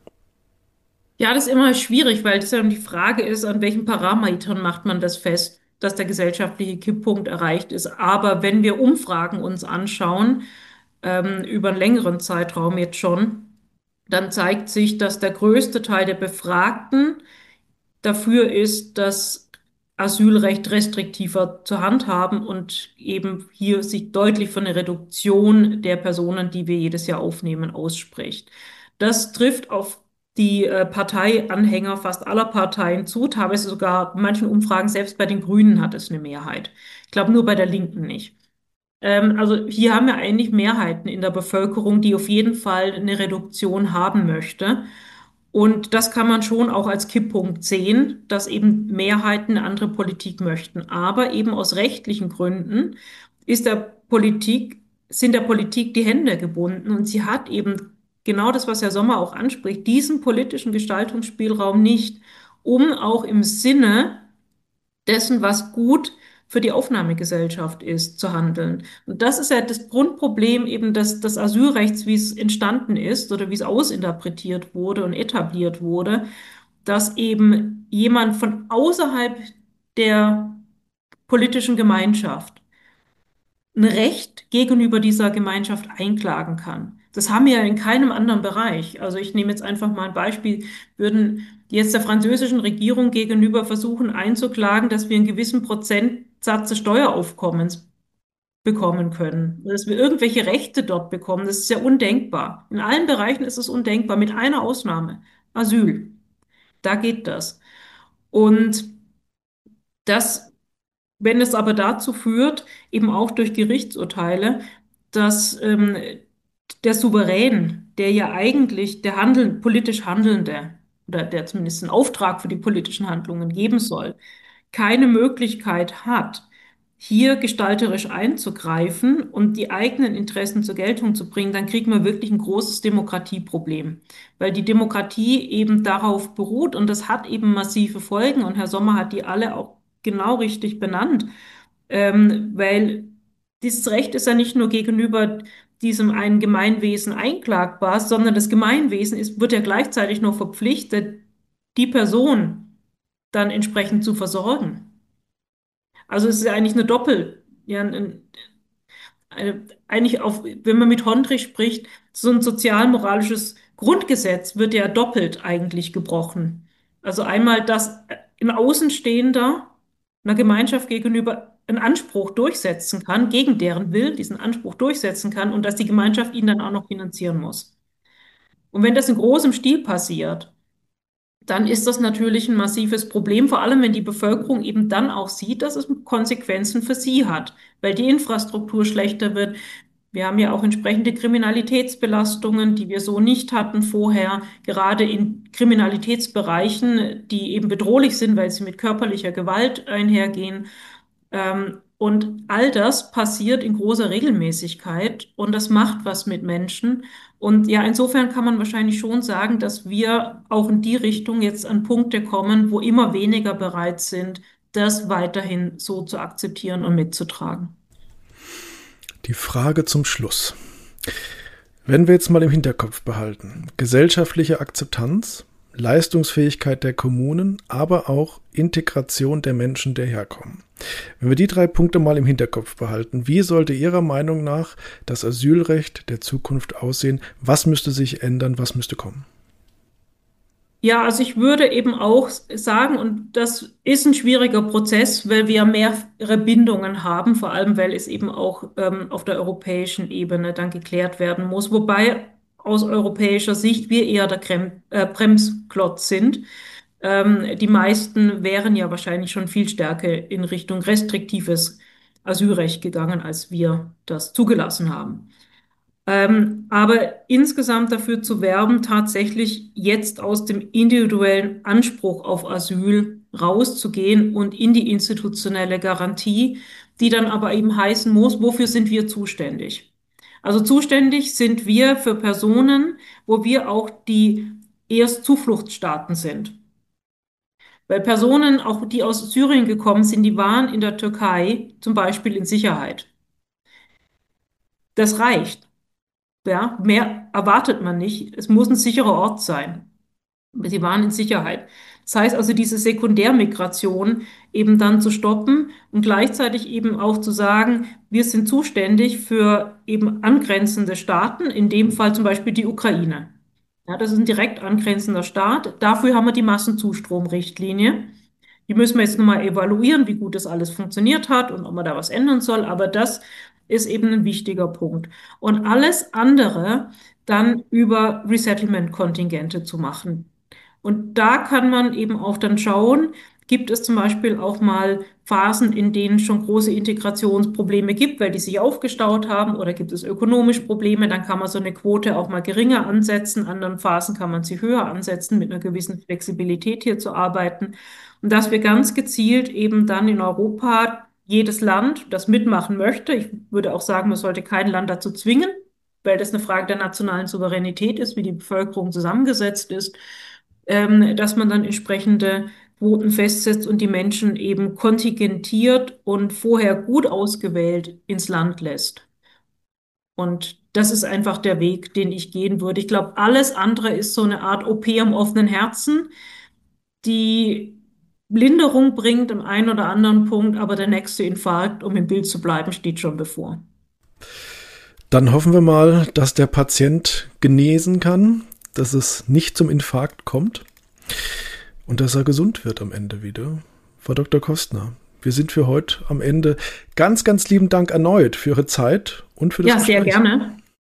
Ja, das ist immer schwierig, weil das ja die Frage ist, an welchen Parametern macht man das fest, dass der gesellschaftliche Kipppunkt erreicht ist. Aber wenn wir Umfragen uns anschauen, ähm, über einen längeren Zeitraum jetzt schon, dann zeigt sich, dass der größte Teil der Befragten dafür ist, das Asylrecht restriktiver zu handhaben und eben hier sich deutlich von der Reduktion der Personen, die wir jedes Jahr aufnehmen, ausspricht. Das trifft auf die äh, Parteianhänger fast aller Parteien zu, teilweise sogar in manchen Umfragen, selbst bei den Grünen hat es eine Mehrheit. Ich glaube nur bei der Linken nicht. Ähm, also hier haben wir eigentlich Mehrheiten in der Bevölkerung, die auf jeden Fall eine Reduktion haben möchte. Und das kann man schon auch als Kipppunkt sehen, dass eben Mehrheiten eine andere Politik möchten. Aber eben aus rechtlichen Gründen ist der Politik, sind der Politik die Hände gebunden und sie hat eben genau das, was Herr Sommer auch anspricht, diesen politischen Gestaltungsspielraum nicht, um auch im Sinne dessen, was gut für die Aufnahmegesellschaft ist, zu handeln. Und das ist ja das Grundproblem eben des, des Asylrechts, wie es entstanden ist oder wie es ausinterpretiert wurde und etabliert wurde, dass eben jemand von außerhalb der politischen Gemeinschaft ein Recht gegenüber dieser Gemeinschaft einklagen kann. Das haben wir ja in keinem anderen Bereich. Also ich nehme jetzt einfach mal ein Beispiel, würden jetzt der französischen Regierung gegenüber versuchen einzuklagen, dass wir einen gewissen Prozentsatz des Steueraufkommens bekommen können, dass wir irgendwelche Rechte dort bekommen. Das ist ja undenkbar. In allen Bereichen ist es undenkbar, mit einer Ausnahme. Asyl. Da geht das. Und das wenn es aber dazu führt, eben auch durch Gerichtsurteile, dass ähm, der Souverän, der ja eigentlich der Handeln, politisch Handelnde oder der zumindest einen Auftrag für die politischen Handlungen geben soll, keine Möglichkeit hat, hier gestalterisch einzugreifen und die eigenen Interessen zur Geltung zu bringen, dann kriegt man wirklich ein großes Demokratieproblem, weil die Demokratie eben darauf beruht und das hat eben massive Folgen und Herr Sommer hat die alle auch genau richtig benannt, ähm, weil dieses Recht ist ja nicht nur gegenüber diesem einen Gemeinwesen einklagbar, sondern das Gemeinwesen ist, wird ja gleichzeitig noch verpflichtet, die Person dann entsprechend zu versorgen. Also es ist ja eigentlich eine Doppel, ja, ein, eine, eigentlich auf, wenn man mit Hondrich spricht, so ein sozial-moralisches Grundgesetz wird ja doppelt eigentlich gebrochen. Also einmal, dass ein Außenstehender einer Gemeinschaft gegenüber einen Anspruch durchsetzen kann, gegen deren Willen diesen Anspruch durchsetzen kann und dass die Gemeinschaft ihn dann auch noch finanzieren muss. Und wenn das in großem Stil passiert, dann ist das natürlich ein massives Problem, vor allem wenn die Bevölkerung eben dann auch sieht, dass es Konsequenzen für sie hat, weil die Infrastruktur schlechter wird. Wir haben ja auch entsprechende Kriminalitätsbelastungen, die wir so nicht hatten vorher, gerade in Kriminalitätsbereichen, die eben bedrohlich sind, weil sie mit körperlicher Gewalt einhergehen. Ähm, und all das passiert in großer Regelmäßigkeit und das macht was mit Menschen. Und ja, insofern kann man wahrscheinlich schon sagen, dass wir auch in die Richtung jetzt an Punkte kommen, wo immer weniger bereit sind, das weiterhin so zu akzeptieren und mitzutragen. Die Frage zum Schluss. Wenn wir jetzt mal im Hinterkopf behalten, gesellschaftliche Akzeptanz, Leistungsfähigkeit der Kommunen, aber auch Integration der Menschen, die herkommen. Wenn wir die drei Punkte mal im Hinterkopf behalten, wie sollte Ihrer Meinung nach das Asylrecht der Zukunft aussehen? Was müsste sich ändern? Was müsste kommen? Ja, also ich würde eben auch sagen, und das ist ein schwieriger Prozess, weil wir mehrere Bindungen haben, vor allem weil es eben auch ähm, auf der europäischen Ebene dann geklärt werden muss, wobei aus europäischer Sicht wir eher der Krem äh, Bremsklotz sind. Ähm, die meisten wären ja wahrscheinlich schon viel stärker in Richtung restriktives Asylrecht gegangen, als wir das zugelassen haben. Ähm, aber insgesamt dafür zu werben, tatsächlich jetzt aus dem individuellen Anspruch auf Asyl rauszugehen und in die institutionelle Garantie, die dann aber eben heißen muss, wofür sind wir zuständig? Also zuständig sind wir für Personen, wo wir auch die Erstzufluchtsstaaten sind. Weil Personen, auch die aus Syrien gekommen sind, die waren in der Türkei zum Beispiel in Sicherheit. Das reicht. Ja, mehr erwartet man nicht. Es muss ein sicherer Ort sein. Sie waren in Sicherheit. Das heißt also, diese Sekundärmigration eben dann zu stoppen und gleichzeitig eben auch zu sagen, wir sind zuständig für eben angrenzende Staaten, in dem Fall zum Beispiel die Ukraine. Ja, das ist ein direkt angrenzender Staat. Dafür haben wir die Massenzustromrichtlinie. Die müssen wir jetzt nochmal evaluieren, wie gut das alles funktioniert hat und ob man da was ändern soll. Aber das ist eben ein wichtiger Punkt. Und alles andere dann über Resettlement-Kontingente zu machen. Und da kann man eben auch dann schauen, gibt es zum Beispiel auch mal Phasen, in denen schon große Integrationsprobleme gibt, weil die sich aufgestaut haben, oder gibt es ökonomisch Probleme, dann kann man so eine Quote auch mal geringer ansetzen. In anderen Phasen kann man sie höher ansetzen, mit einer gewissen Flexibilität hier zu arbeiten. Und dass wir ganz gezielt eben dann in Europa jedes Land, das mitmachen möchte, ich würde auch sagen, man sollte kein Land dazu zwingen, weil das eine Frage der nationalen Souveränität ist, wie die Bevölkerung zusammengesetzt ist, ähm, dass man dann entsprechende Quoten festsetzt und die Menschen eben kontingentiert und vorher gut ausgewählt ins Land lässt. Und das ist einfach der Weg, den ich gehen würde. Ich glaube, alles andere ist so eine Art O P am offenen Herzen, die Linderung bringt im einen oder anderen Punkt, aber der nächste Infarkt, um im Bild zu bleiben, steht schon bevor. Dann hoffen wir mal, dass der Patient genesen kann, dass es nicht zum Infarkt kommt und dass er gesund wird am Ende wieder. Frau Doktor Kostner, wir sind für heute am Ende. Ganz, ganz lieben Dank erneut für Ihre Zeit und für das Ja, sehr Gespräch. gerne.